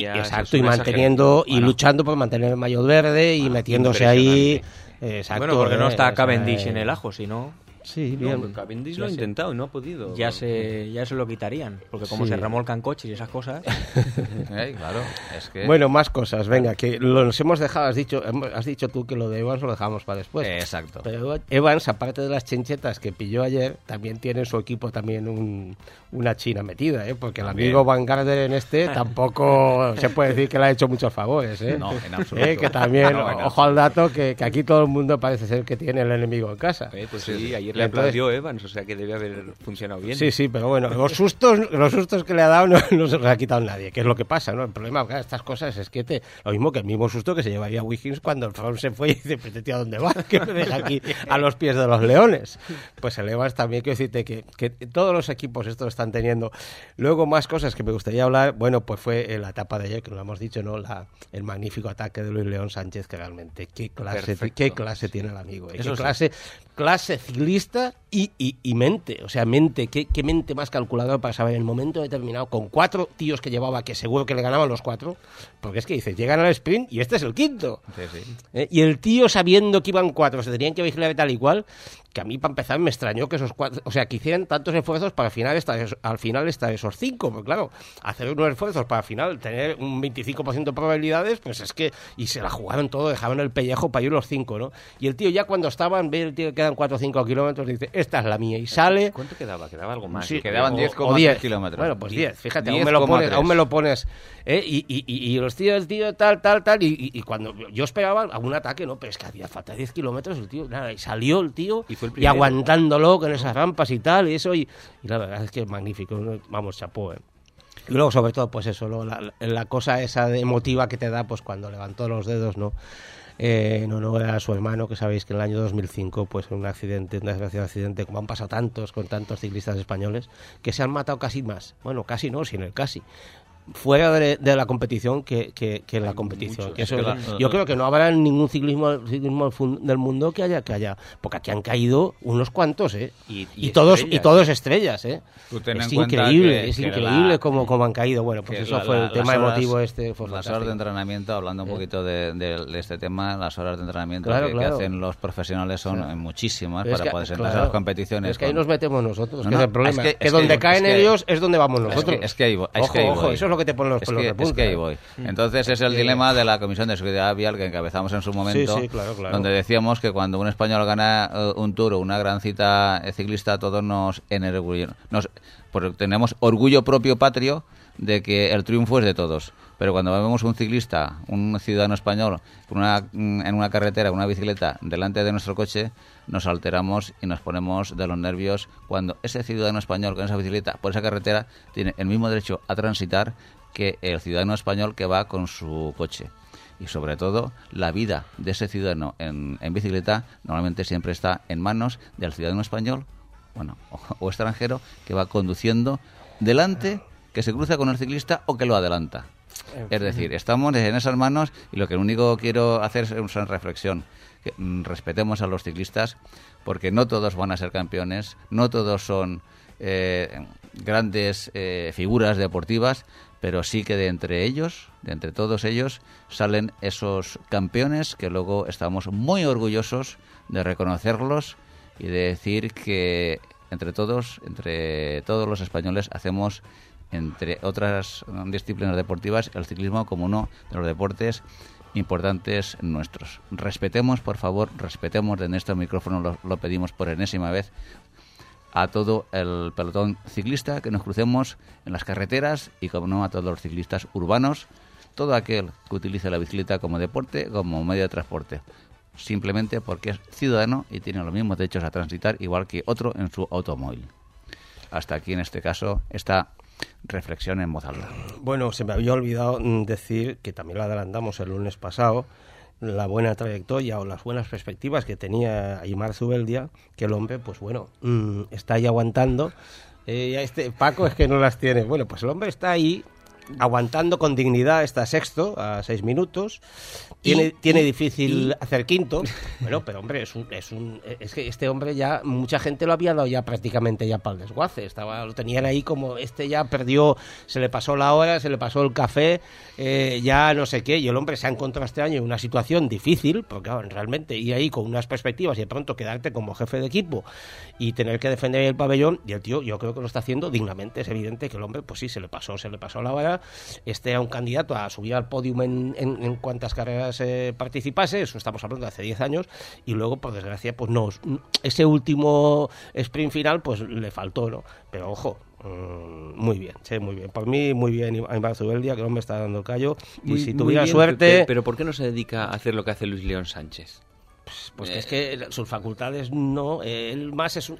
Speaker 2: manteniendo y luchando por mantener el maillot verde y metiéndose ahí. Exacto.
Speaker 5: Bueno, porque no está Cavendish en el ajo, sino...
Speaker 2: Sí, bien.
Speaker 1: No, Cavendish lo ha intentado y no ha podido.
Speaker 5: Ya se lo quitarían, porque como se remolcan coches y esas cosas...
Speaker 4: Claro, es que...
Speaker 2: Bueno, más cosas, venga, que nos hemos dejado, has dicho tú que lo de Evans lo dejamos para después.
Speaker 4: Exacto.
Speaker 2: Pero Evans, aparte de las chinchetas que pilló ayer, también tiene en su equipo también una china metida, porque el amigo Van Garderen tampoco se puede decir que le ha hecho muchos favores,
Speaker 4: No, en absoluto.
Speaker 2: Que también, ojo al dato, que aquí todo el mundo parece ser que tiene el enemigo en casa.
Speaker 1: Pues sí, ayer le aplaudió Evans, o sea que debe haber funcionado bien.
Speaker 2: Sí, pero bueno, los sustos que le ha dado no se los ha quitado nadie, que es lo que pasa, ¿no? El problema de estas cosas es que lo mismo que el mismo susto que se llevaría Wiggins cuando el Froome se fue y dice, pero tío, ¿a dónde vas? Que me deja aquí a los pies de los leones. Pues el Evans también, quiero decirte que todos los equipos estos están teniendo. Luego, más cosas que me gustaría hablar, bueno, pues fue la etapa de ayer, que no lo hemos dicho, ¿no? El magnífico ataque de Luis León Sánchez, que realmente, qué clase tiene el amigo, qué clase ciclista y mente, o sea, qué mente más calculadora para saber en el momento determinado, con 4 tíos que llevaba, que seguro que le ganaban los 4, porque es que dices, llegan al sprint y este es el quinto. Sí. Y el tío, sabiendo que iban 4, se tenían que vigilar tal y cual, que a mí para empezar me extrañó que esos 4, o sea, que hicieran tantos esfuerzos para al final estar esos 5, porque claro, hacer unos esfuerzos para al final tener un 25% de probabilidades, pues es que, y se la jugaron todo, dejaban el pellejo para ir los 5, ¿no? Y el tío ya cuando estaban, ve el tío que quedan 4 o 5 kilómetros, dice, esta es la mía, y sale...
Speaker 1: ¿Cuánto quedaba? Quedaba algo más.
Speaker 4: Sí, quedaban 10,3 kilómetros.
Speaker 2: Bueno, pues 10, fíjate,
Speaker 4: 10,
Speaker 2: aún me lo pones. Y los tíos, el tío, tal, y cuando yo esperaba algún ataque, no, pero es que hacía falta 10 kilómetros, el tío, nada, y salió el tío, y aguantándolo con esas rampas y tal, y eso, y la verdad es que es magnífico, vamos, chapó, Y luego, sobre todo, pues eso, la cosa esa emotiva que te da pues cuando levantó los dedos, ¿no? En honor a su hermano, que sabéis que en el año 2005, pues en un desgraciado accidente, como han pasado con tantos ciclistas españoles, que se han matado casi más. Bueno, casi no, sino el casi. Fuera de la competición que en la competición. Que eso, yo creo que no habrá ningún ciclismo del mundo que haya, porque aquí han caído unos cuantos, y todos estrellas, Es increíble cómo han caído. Bueno, pues eso fue el tema emotivo fue
Speaker 4: las horas de entrenamiento, hablando un poquito de este tema, las horas de entrenamiento que hacen los profesionales son muchísimas para poder sentarse a las competiciones.
Speaker 2: Es que ahí nos metemos nosotros, que es el problema. Que donde caen ellos es donde vamos nosotros.
Speaker 4: Es que ahí voy.
Speaker 2: Ojo, eso es lo que te ponen los pelos de punta.
Speaker 4: Es que ahí voy. Entonces es el dilema de la Comisión de Seguridad Vial que encabezamos en su momento,
Speaker 2: claro.
Speaker 4: donde decíamos que cuando un español gana un Tour o una gran cita ciclista, todos nos enorgullecemos, porque tenemos orgullo propio patrio de que el triunfo es de todos. Pero cuando vemos un ciclista, un ciudadano español, en una carretera, con una bicicleta, delante de nuestro coche, nos alteramos y nos ponemos de los nervios cuando ese ciudadano español con esa bicicleta por esa carretera tiene el mismo derecho a transitar que el ciudadano español que va con su coche. Y sobre todo, la vida de ese ciudadano en bicicleta normalmente siempre está en manos del ciudadano español, o extranjero, que va conduciendo delante, que se cruza con el ciclista o que lo adelanta. Es decir, estamos en esas manos y lo que único quiero hacer es una reflexión. Que respetemos a los ciclistas, porque no todos van a ser campeones, no todos son grandes figuras deportivas, pero sí que de entre todos ellos, salen esos campeones que luego estamos muy orgullosos de reconocerlos y de decir que entre todos los españoles hacemos, entre otras disciplinas deportivas, el ciclismo como uno de los deportes importantes nuestros. Respetemos, por favor, en este micrófono, lo pedimos por enésima vez, a todo el pelotón ciclista, que nos crucemos en las carreteras y, como no, a todos los ciclistas urbanos, todo aquel que utilice la bicicleta como deporte, como medio de transporte, simplemente porque es ciudadano y tiene los mismos derechos a transitar igual que otro en su automóvil. Hasta aquí, en este caso, esta reflexión en voz alta.
Speaker 2: Bueno, se me había olvidado decir, que también lo adelantamos el lunes pasado, la buena trayectoria o las buenas perspectivas que tenía Aimar Zubeldia, que el hombre, pues bueno, está ahí aguantando. Paco es que no las tiene. Bueno, pues el hombre está ahí aguantando con dignidad, está sexto a 6 minutos. Tiene difícil hacer quinto. Bueno, pero hombre, es que este hombre ya, mucha gente lo había dado ya prácticamente ya para el desguace. Lo tenían ahí como, ya perdió, se le pasó la hora, se le pasó el café, ya no sé qué. Y el hombre se ha encontrado este año en una situación difícil, porque claro, realmente, y ahí con unas perspectivas y de pronto quedarte como jefe de equipo y tener que defender el pabellón, y el tío, yo creo que lo está haciendo dignamente. Es evidente que el hombre, pues sí, se le pasó la hora. Era un candidato a subir al podium en cuantas carreras participase, eso estamos hablando de hace 10 años, y luego, por desgracia, pues no, ese último sprint final, pues le faltó, ¿no? Pero ojo, muy bien, muy bien. Por mí, muy bien, Aimar Zubeldia, que el hombre está dando el callo, y si tuviera suerte...
Speaker 1: Pero ¿por qué no se dedica a hacer lo que hace Luis León Sánchez?
Speaker 2: Pues que es que sus facultades no, él más es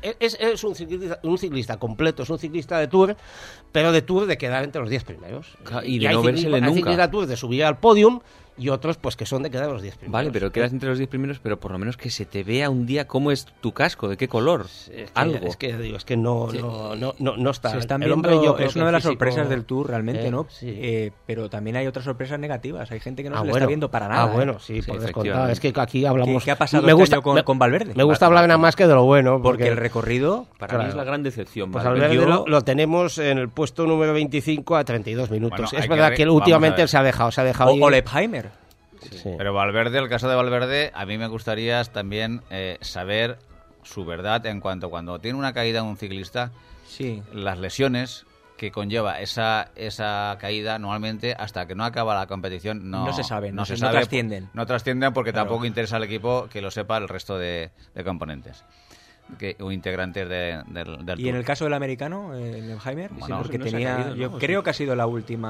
Speaker 2: un ciclista completo, es un ciclista de Tour, pero de Tour de quedar entre los 10 primeros.
Speaker 1: Y de no vérsele nunca.
Speaker 2: Hay ciclistas Tour de subir al podium y otros pues que son de quedar los 10 primeros.
Speaker 1: Vale, pero quedas entre los 10 primeros, pero por lo menos que se te vea un día cómo es tu casco, de qué color, algo.
Speaker 2: Es que no está.
Speaker 5: Se están
Speaker 2: el
Speaker 5: viendo,
Speaker 2: hombre, yo
Speaker 5: es una de las
Speaker 2: físico,
Speaker 5: sorpresas del Tour realmente, ¿no?
Speaker 2: Sí.
Speaker 5: Pero también hay otras sorpresas negativas. Hay gente que no se le está viendo para nada.
Speaker 2: Bueno, sí, por descontado. Es que aquí hablamos...
Speaker 5: ¿Qué ha pasado este año con Valverde?
Speaker 2: Me gusta hablar nada más que de lo bueno.
Speaker 5: Porque el recorrido,
Speaker 1: para mí es la gran decepción.
Speaker 2: Pues Valverde lo tenemos en el puesto número 25 a 32 minutos. Bueno, es verdad que últimamente él se ha dejado
Speaker 5: o Leipheimer.
Speaker 4: Sí. Pero Valverde, el caso de Valverde, a mí me gustaría también saber su verdad en cuanto cuando tiene una caída un ciclista, las lesiones que conlleva esa caída, normalmente hasta que no acaba la competición no se sabe, no trascienden. No trascienden porque tampoco interesa al equipo que lo sepa el resto de componentes.
Speaker 8: o integrantes del
Speaker 5: Y
Speaker 8: Tour.
Speaker 5: en el caso del americano, el Heimer,
Speaker 8: Bueno,
Speaker 5: porque
Speaker 1: no se ha
Speaker 5: tenía,
Speaker 1: caído, ¿no?
Speaker 5: yo creo que ha sido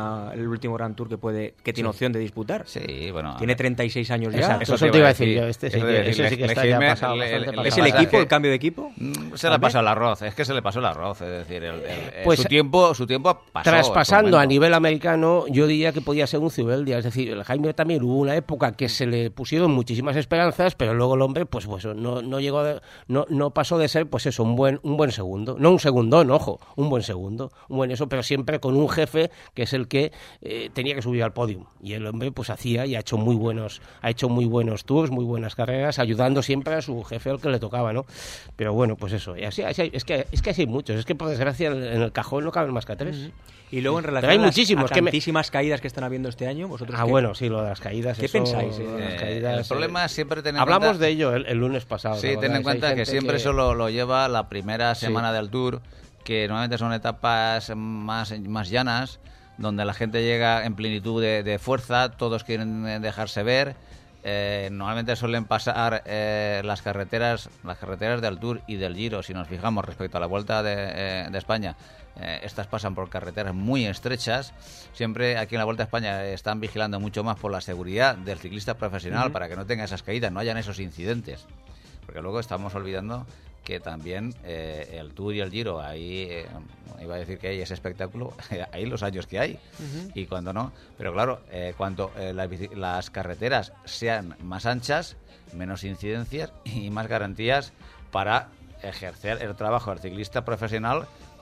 Speaker 5: el último Grand Tour que tiene opción de disputar.
Speaker 8: Sí, bueno.
Speaker 5: Tiene 36 años ya.
Speaker 2: Exacto,
Speaker 8: Eso
Speaker 2: eso
Speaker 8: te
Speaker 2: te
Speaker 8: iba
Speaker 2: iba
Speaker 8: a
Speaker 2: a decir
Speaker 8: decir.
Speaker 2: yo. Ese sí que está ya pasado bastante.
Speaker 5: ¿Es el equipo, el cambio de equipo?
Speaker 8: Se le ha pasado el arroz, es que se le pasó el arroz, es decir,
Speaker 2: Pues,
Speaker 8: su tiempo pasó.
Speaker 2: Traspasando a nivel americano, yo diría que podía ser un Zubeldia, es decir, el Jaime también hubo una época que se le pusieron muchísimas esperanzas, pero luego el hombre pues no llegó no pasó de ser pues eso, un buen segundo, no un segundón, ojo, un buen segundo, un buen eso, pero siempre con un jefe que es el que tenía que subir al podium, y el hombre pues hacía y ha hecho muy buenos tours, muy buenas carreras, ayudando siempre a su jefe al que le tocaba, ¿no? Pero bueno, pues eso, y así es que así hay muchos, es que por desgracia en el cajón no caben más que 3.
Speaker 5: Y luego en
Speaker 2: Pero
Speaker 5: relación
Speaker 2: hay
Speaker 5: a las
Speaker 2: muchísimos,
Speaker 5: tantísimas caídas que están habiendo este año, vosotros
Speaker 2: Bueno, sí, lo de las caídas.
Speaker 5: ¿Qué
Speaker 2: eso,
Speaker 5: pensáis?
Speaker 2: lo de las caídas,
Speaker 8: el problema es siempre tener en
Speaker 2: hablamos
Speaker 8: cuenta...
Speaker 2: de ello el lunes pasado.
Speaker 8: Sí,
Speaker 2: ¿no?
Speaker 8: ten en
Speaker 2: Hay
Speaker 8: cuenta que
Speaker 2: gente
Speaker 8: siempre eso lo lleva la primera semana del Tour, que normalmente son etapas más llanas, donde la gente llega en plenitud de fuerza, todos quieren dejarse ver. Normalmente suelen pasar las carreteras del Tour y del Giro, si nos fijamos respecto a la Vuelta de España. Estas pasan por carreteras muy estrechas. Siempre aquí en la Vuelta a España están vigilando mucho más por la seguridad del ciclista profesional, para que no tenga esas caídas, no hayan esos incidentes. Porque luego estamos olvidando que también el Tour y el Giro, ahí iba a decir que hay ese espectáculo, hay los años que hay, y cuando no. Pero claro, cuando las carreteras sean más anchas, menos incidencias y más garantías para ejercer el trabajo del ciclista profesional,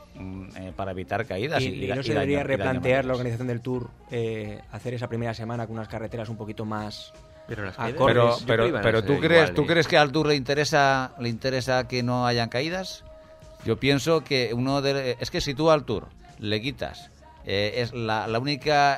Speaker 8: para evitar caídas.
Speaker 5: ¿Y no se debería replantear la organización del Tour, hacer esa primera semana con unas carreteras un poquito más...
Speaker 1: Pero las
Speaker 8: Pero ¿tú crees que al Tour le interesa que no hayan caídas? Yo pienso que es que si tú al Tour le quitas es la única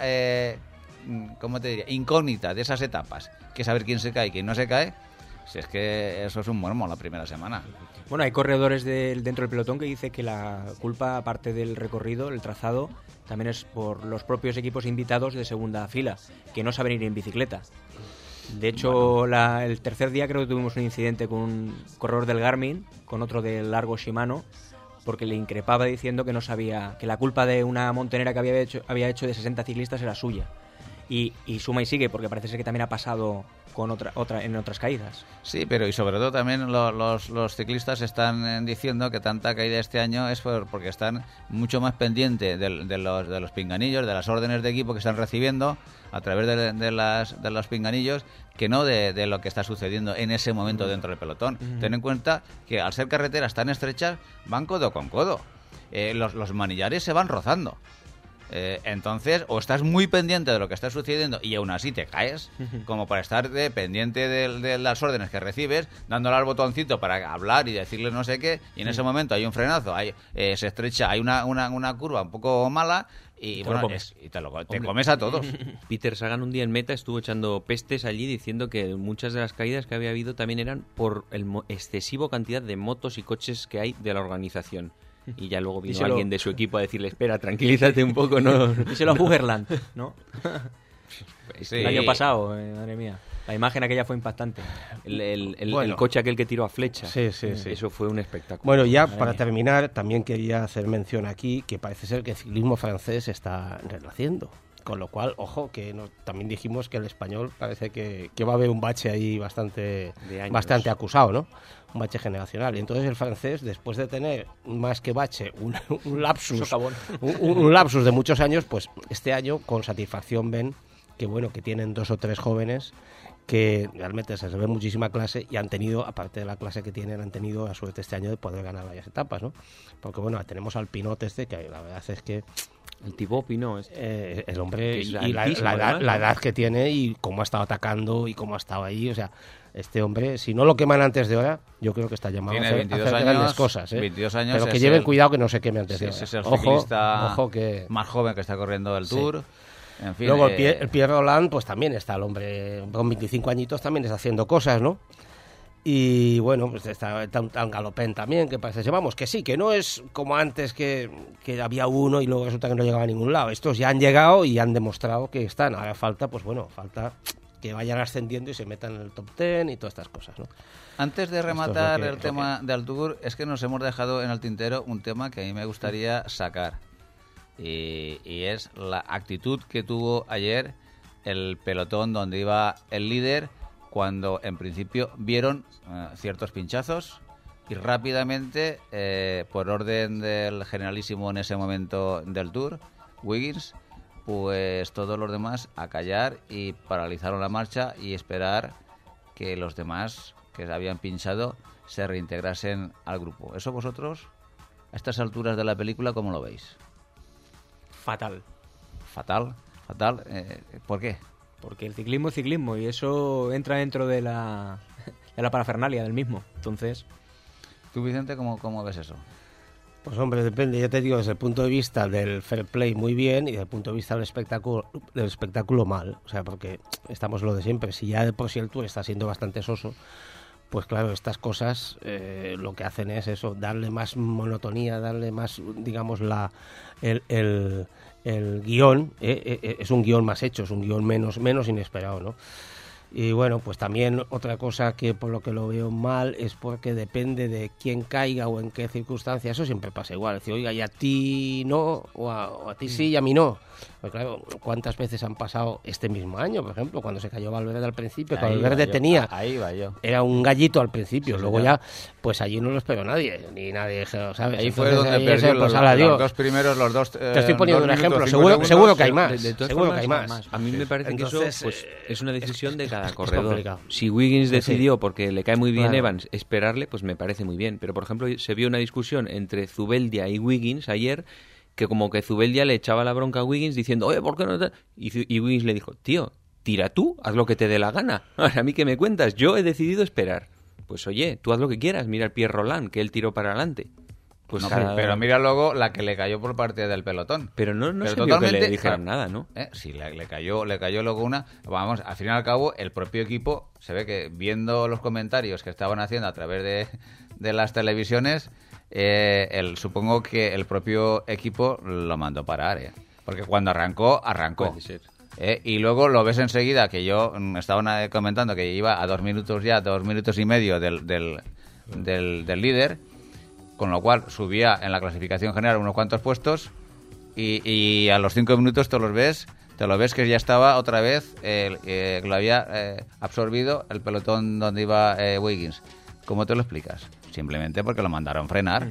Speaker 8: ¿cómo te diría? Incógnita de esas etapas, que saber quién se cae y quién no se cae, si es que eso es un muermo la primera semana.
Speaker 5: Bueno, hay corredores dentro del pelotón que dice que la culpa, aparte del recorrido, el trazado, también es por los propios equipos invitados de segunda fila, que no saben ir en bicicleta. De hecho, el tercer día creo que tuvimos un incidente con un corredor del Garmin, con otro del Largo Shimano, porque le increpaba diciendo que no sabía, que la culpa de una montonera que había hecho de 60 ciclistas era suya. Y suma y sigue, porque parece ser que también ha pasado con en otras caídas.
Speaker 8: Sí, pero y sobre todo también los ciclistas están diciendo que tanta caída este año es porque están mucho más pendientes de los pinganillos, de las órdenes de equipo que están recibiendo a través de los pinganillos, que no de lo que está sucediendo en ese momento dentro del pelotón. Ten en cuenta que al ser carreteras tan estrechas, van codo con codo. Los manillares se van rozando. Entonces, o estás muy pendiente de lo que está sucediendo y aún así te caes, como para estar pendiente de las órdenes que recibes, dándole al botoncito para hablar y decirle no sé qué, y en ese momento hay un frenazo, se estrecha, hay una curva un poco mala, y bueno, te comes a todos.
Speaker 1: Peter Sagan un día en meta estuvo echando pestes allí, diciendo que muchas de las caídas que había habido también eran por el excesivo cantidad de motos y coches que hay de la organización. Y ya luego vino alguien de su equipo a decirle, espera, tranquilízate un poco, ¿no?
Speaker 5: Díselo a Hugerland, ¿no?
Speaker 8: Sí.
Speaker 5: El año pasado, madre mía. La imagen aquella fue impactante.
Speaker 1: El coche aquel que tiró a flecha.
Speaker 2: Sí.
Speaker 1: Eso fue un espectáculo.
Speaker 2: Bueno, ya para terminar, también quería hacer mención aquí que parece ser que el ciclismo francés está renaciendo. Con lo cual, ojo, que también dijimos que el español parece que va a haber un bache ahí bastante acusado, ¿no? Un bache generacional. Y entonces el francés, después de tener más que bache, un lapsus, un lapsus de muchos años, pues este año con satisfacción ven que bueno, que tienen 2 o 3 jóvenes que realmente se ve muchísima clase y han tenido, aparte de la clase que tienen, han tenido la suerte este año de poder ganar varias etapas, ¿no? Porque bueno, tenemos al Pinot que la verdad es que
Speaker 1: el Thibaut Pinot,
Speaker 2: el hombre y la edad que tiene y cómo ha estado atacando y cómo ha estado ahí, o sea, este hombre, si no lo queman antes de hora, yo creo que está llamado a hacer grandes cosas,
Speaker 8: 22 años,
Speaker 2: pero que lleven cuidado que no se queme antes de hora.
Speaker 8: Es el ciclista
Speaker 2: ojo que
Speaker 8: más joven que está corriendo el Tour. En fin,
Speaker 2: luego el Pierre Roland, pues también está el hombre con 25 añitos, también está haciendo cosas, ¿no? Y bueno, pues está un Galopén también, que parece, vamos, que sí, que no es como antes que había uno y luego resulta que no llegaba a ningún lado. Estos ya han llegado y han demostrado que están. Ahora falta, pues bueno, falta que vayan ascendiendo y se metan en el top 10 y todas estas cosas, ¿no?
Speaker 8: Antes de rematar el tema del Tour, es que nos hemos dejado en el tintero un tema que a mí me gustaría sacar. Y es la actitud que tuvo ayer el pelotón donde iba el líder cuando en principio vieron ciertos pinchazos y rápidamente, por orden del generalísimo en ese momento del Tour, Wiggins, pues todos los demás a callar y paralizaron la marcha y esperar que los demás que habían pinchado se reintegrasen al grupo. ¿Eso vosotros, a estas alturas de la película, cómo lo veis?
Speaker 5: Fatal.
Speaker 8: Fatal. ¿Por qué?
Speaker 5: Porque el ciclismo es ciclismo y eso entra dentro de la parafernalia del mismo. Entonces...
Speaker 8: ¿Tú, Vicente, cómo ves eso?
Speaker 2: Pues hombre, depende, ya te digo, desde el punto de vista del fair play muy bien y desde el punto de vista del espectáculo mal. O sea, porque estamos lo de siempre. Si ya de por sí el Tour está siendo bastante soso, pues claro, estas cosas lo que hacen es eso, darle más monotonía, darle más, digamos, el guión, es un guión más hecho, es un guión menos inesperado, ¿no? Y bueno, pues también otra cosa que por lo que lo veo mal es porque depende de quién caiga o en qué circunstancia, eso siempre pasa igual, es decir, oiga, y a ti no, o a ti sí y a mí no. Pues claro, ¿cuántas veces han pasado este mismo año, por ejemplo, cuando se cayó Valverde al principio? Que Valverde tenía,
Speaker 8: ahí va yo.
Speaker 2: Era un gallito al principio,
Speaker 8: Sí,
Speaker 2: luego
Speaker 8: señor.
Speaker 2: ya, pues allí no lo esperó nadie, ni nadie, ¿sabes?
Speaker 8: Ahí
Speaker 2: Entonces,
Speaker 8: fue donde
Speaker 2: ahí
Speaker 8: perdió
Speaker 2: pues,
Speaker 8: los dos primeros, los dos...
Speaker 2: te estoy poniendo un ejemplo,
Speaker 8: minutos,
Speaker 2: seguro que hay más,
Speaker 1: De todas
Speaker 2: seguro
Speaker 1: formas,
Speaker 2: que hay más.
Speaker 1: A mí me parece
Speaker 2: Entonces,
Speaker 1: que eso pues, es una decisión de cada
Speaker 2: es
Speaker 1: corredor.
Speaker 2: complicado.
Speaker 1: Si Wiggins
Speaker 2: Sí.
Speaker 1: decidió, porque le cae muy bien
Speaker 2: Claro.
Speaker 1: Evans, esperarle, pues me parece muy bien. Pero, por ejemplo, se vio una discusión entre Zubeldia y Wiggins ayer, que como que Zubeldia le echaba la bronca a Wiggins diciendo, oye, ¿por qué no te...? Y Wiggins le dijo, tío, tira tú, haz lo que te dé la gana. Ahora, ¿a mí qué me cuentas? Yo he decidido esperar. Pues oye, tú haz lo que quieras, mira el Pierre Roland, que él tiró para adelante. Pues
Speaker 8: No,
Speaker 1: cada-
Speaker 8: pero mira luego la que le cayó por parte del pelotón.
Speaker 1: Pero no
Speaker 8: Pero
Speaker 1: se vio que le
Speaker 8: totalmente,
Speaker 1: dijeran
Speaker 8: claro.
Speaker 1: nada, ¿no?
Speaker 8: Sí, le cayó luego una. Vamos, al fin y al cabo, el propio equipo, se ve que viendo los comentarios que estaban haciendo a través de las televisiones, supongo que el propio equipo lo mandó parar, porque cuando arrancó.
Speaker 1: Puede ser.
Speaker 8: Y luego lo ves enseguida, que yo estaba comentando que iba a 2 minutos ya, 2 minutos y medio del líder, con lo cual subía en la clasificación general unos cuantos puestos y a los 5 minutos te lo ves que ya estaba otra vez, que lo había absorbido el pelotón donde iba Wiggins. ¿Cómo te lo explicas? Simplemente porque lo mandaron frenar,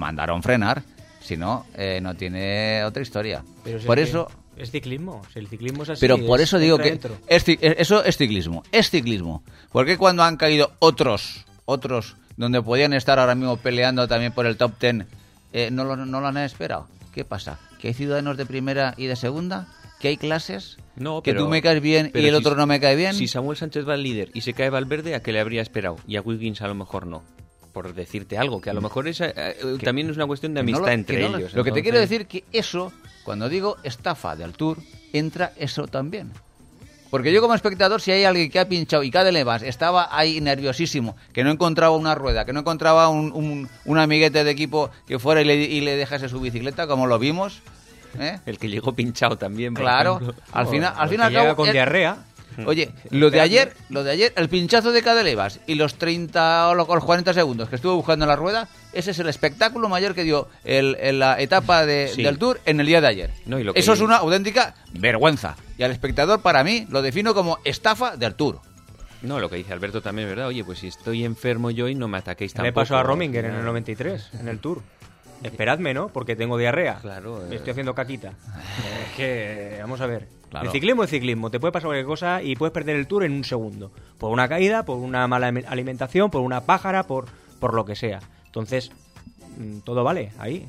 Speaker 8: si no, no tiene otra historia.
Speaker 5: Pero si
Speaker 8: Por
Speaker 5: es que
Speaker 8: eso...
Speaker 5: es ciclismo, si el ciclismo es así.
Speaker 8: Pero por eso digo
Speaker 5: entra
Speaker 8: que
Speaker 5: dentro.
Speaker 8: eso es ciclismo. Porque cuando han caído otros donde podían estar ahora mismo peleando también por el top 10, no lo han esperado? ¿Qué pasa? ¿Que hay ciudadanos de primera y de segunda? ¿Que hay clases?
Speaker 1: No,
Speaker 8: ¿Que
Speaker 1: pero-
Speaker 8: tú me caes bien y
Speaker 1: pero
Speaker 8: el
Speaker 1: si-
Speaker 8: otro no me cae bien?
Speaker 1: Si Samuel Sánchez va al líder y se cae Valverde, ¿a qué le habría esperado? Y a Wiggins a lo mejor no. Por decirte algo, que a lo mejor también es una cuestión de
Speaker 8: Que no
Speaker 1: amistad
Speaker 8: lo-
Speaker 1: entre
Speaker 8: que no lo-
Speaker 1: ellos.
Speaker 8: Lo que te
Speaker 1: entonces-
Speaker 8: quiero decir que eso, cuando digo estafa del Tour, entra eso también. Porque yo como espectador, si hay alguien que ha pinchado y Cadel Evans estaba ahí nerviosísimo, que no encontraba una rueda, que no encontraba un amiguete de equipo que fuera y le dejase su bicicleta, como lo vimos,
Speaker 1: El que llegó pinchado también. por
Speaker 8: claro,
Speaker 1: ejemplo.
Speaker 8: al final
Speaker 5: Que
Speaker 8: al
Speaker 5: llega
Speaker 8: cabo...
Speaker 5: con diarrea.
Speaker 8: Oye, lo de ayer, el pinchazo de Cadel Evans y los 30 o los 40 segundos que estuvo buscando la rueda, ese es el espectáculo mayor que dio la etapa
Speaker 1: Sí.
Speaker 8: del Tour en el día de ayer.
Speaker 1: No, y lo que-
Speaker 8: Eso es una auténtica vergüenza. Y al espectador, para mí, lo defino como estafa del Tour.
Speaker 1: No, lo que dice Alberto también es verdad. Oye, pues si estoy enfermo yo y no me ataquéis
Speaker 5: Le
Speaker 1: tampoco.
Speaker 5: pasó a Rominger en
Speaker 1: Al
Speaker 5: el
Speaker 1: final.
Speaker 5: 93, en el Tour. Esperadme, ¿no? Porque tengo diarrea.
Speaker 1: Claro,
Speaker 5: Me estoy haciendo caquita. Es que, vamos a ver.
Speaker 8: Claro.
Speaker 5: El ciclismo es ciclismo. Te puede pasar cualquier cosa y puedes perder el Tour en un segundo. Por una caída, por una mala alimentación, por una pájara, por lo que sea. Entonces, todo vale ahí.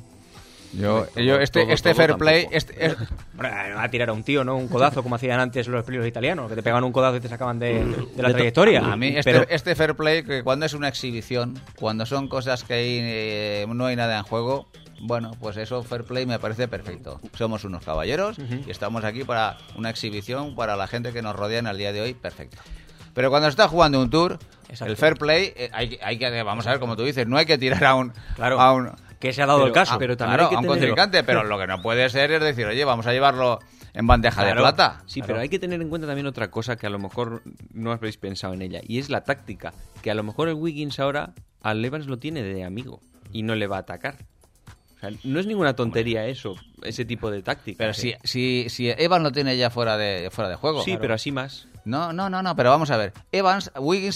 Speaker 8: Este fair play...
Speaker 5: Hombre, no va a tirar a un tío, ¿no? Un codazo, como hacían antes los italianos, que te pegaban un codazo y te sacaban de la trayectoria.
Speaker 8: A mí
Speaker 5: Pero-
Speaker 8: este fair play, que cuando es una exhibición, cuando son cosas que hay, no hay nada en juego, bueno, pues eso fair play me parece perfecto. Somos unos caballeros y estamos aquí para una exhibición para la gente que nos rodea en el día de hoy, perfecto. Pero cuando está jugando un tour,
Speaker 5: Exacto.
Speaker 8: el fair play, hay que, vamos a ver, como tú dices, no hay que tirar a un...
Speaker 5: Claro.
Speaker 8: a un
Speaker 5: que se ha dado el caso.
Speaker 1: pero también
Speaker 8: claro,
Speaker 1: hay que
Speaker 8: a un
Speaker 1: tener-
Speaker 8: contrincante, pero lo que no puede ser es decir, oye, vamos a llevarlo en bandeja de plata.
Speaker 1: Sí, pero hay que tener en cuenta también otra cosa que a lo mejor no habréis pensado en ella, y es la táctica. Que a lo mejor el Wiggins ahora al Evans lo tiene de amigo y no le va a atacar. O sea, no es ninguna tontería eso, ese tipo de táctica.
Speaker 8: Pero si Evans lo tiene ya fuera de juego.
Speaker 1: Sí, pero así más.
Speaker 8: No, pero vamos a ver. Evans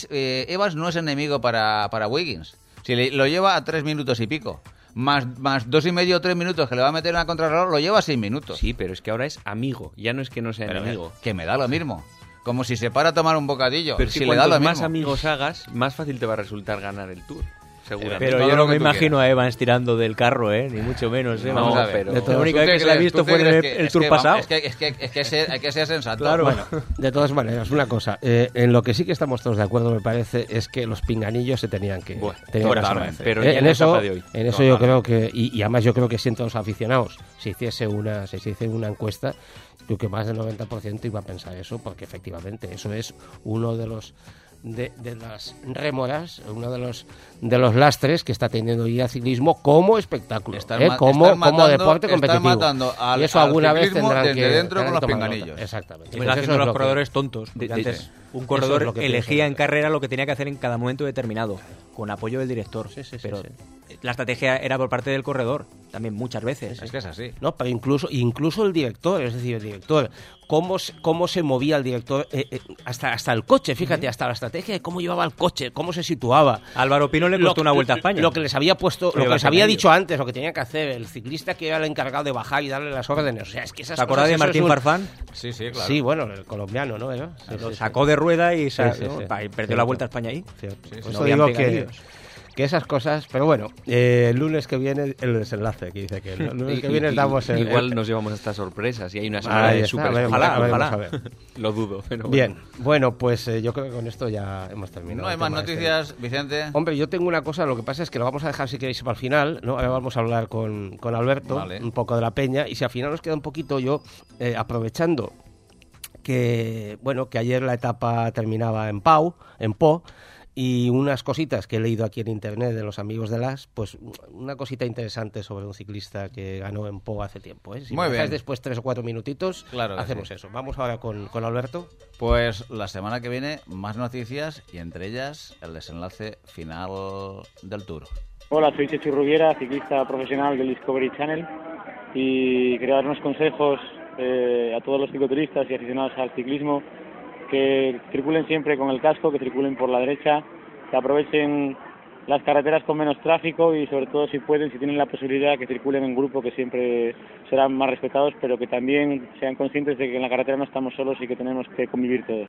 Speaker 8: no es enemigo para Wiggins. Si lo lleva a 3 minutos y pico, más 2,5 o 3 minutos que le va a meter en la contrarreloj, lo lleva a 6 minutos.
Speaker 1: Sí, pero es que ahora es amigo, ya no es que no sea enemigo.
Speaker 8: Que me da lo mismo. Como si se para a tomar un bocadillo.
Speaker 1: Pero
Speaker 8: si
Speaker 1: si
Speaker 8: le da lo
Speaker 1: cuantos
Speaker 8: mismo.
Speaker 1: más amigos hagas, más fácil te va a resultar ganar el Tour. Seguramente.
Speaker 5: Pero yo no me imagino a Evans tirando del carro, ni mucho menos.
Speaker 8: Vamos a ver.
Speaker 5: La única vez que la he visto fue en el Tour pasado.
Speaker 8: Es que hay que ser sensato.
Speaker 2: Claro. Bueno, de todas maneras, una cosa. En lo que sí que estamos todos de acuerdo, me parece, es que los pinganillos se tenían que...
Speaker 1: Totalmente. Pero
Speaker 2: en eso yo creo que... Y además yo creo que si entre los aficionados se hiciese una encuesta, creo que más del 90% iba a pensar eso, porque efectivamente eso es uno de los... De las rémoras, uno de los lastres que está teniendo hoy el ciclismo como espectáculo, como deporte competitivo. Y eso alguna vez tendrán que
Speaker 8: dentro con los pinganillos.
Speaker 2: Exactamente.
Speaker 5: Están haciendo los corredores tontos. Antes un corredor elegía en carrera lo que tenía que hacer en cada momento determinado, con apoyo del director. Pero la estrategia era por parte del corredor, también muchas veces.
Speaker 8: Es que es así.
Speaker 2: No, pero incluso el director, es decir, el director, cómo se movía el director hasta el coche, fíjate, hasta la estrategia de cómo llevaba el coche, cómo se situaba.
Speaker 5: Álvaro Pino le costó una vuelta a España.
Speaker 2: Lo que les había puesto, lo que les había dicho antes, lo que tenía que hacer, el ciclista que era el encargado de bajar y darle las órdenes. O sea, es que esas
Speaker 5: ¿te acuerdas de Martín Farfán?
Speaker 8: Sí, claro.
Speaker 2: Sí, bueno, el colombiano, ¿no?
Speaker 5: Lo sacó de rueda y perdió la vuelta a España ahí.
Speaker 2: Eso digo que esas cosas, pero bueno, el lunes que viene el desenlace, que dice que el lunes que viene damos
Speaker 1: igual nos llevamos estas sorpresas y hay una semana de súper.
Speaker 2: Ojalá.
Speaker 1: Lo dudo, pero
Speaker 2: bien, bueno, pues yo creo que con esto ya hemos terminado.
Speaker 8: No hay más noticias, Vicente.
Speaker 2: Hombre, yo tengo una cosa, lo que pasa es que lo vamos a dejar si queréis para el final, ¿no? Ahora vamos a hablar con Alberto, un poco de la peña, y si al final nos queda un poquito, yo aprovechando que ayer la etapa terminaba en Po, y unas cositas que he leído aquí en internet de los amigos de pues una cosita interesante sobre un ciclista que ganó en Po hace tiempo, Si me dejáis después 3 o 4 minutitos, hacemos eso. Vamos ahora con Alberto.
Speaker 8: Pues la semana que viene más noticias y entre ellas el desenlace final del Tour.
Speaker 9: Hola, soy Chechu Rubiera, ciclista profesional del Discovery Channel, y quería dar unos consejos a todos los cicloturistas y aficionados al ciclismo: que circulen siempre con el casco, que circulen por la derecha, que aprovechen las carreteras con menos tráfico y sobre todo, si pueden, si tienen la posibilidad, que circulen en grupo, que siempre serán más respetados, pero que también sean conscientes de que en la carretera no estamos solos y que tenemos que convivir todos.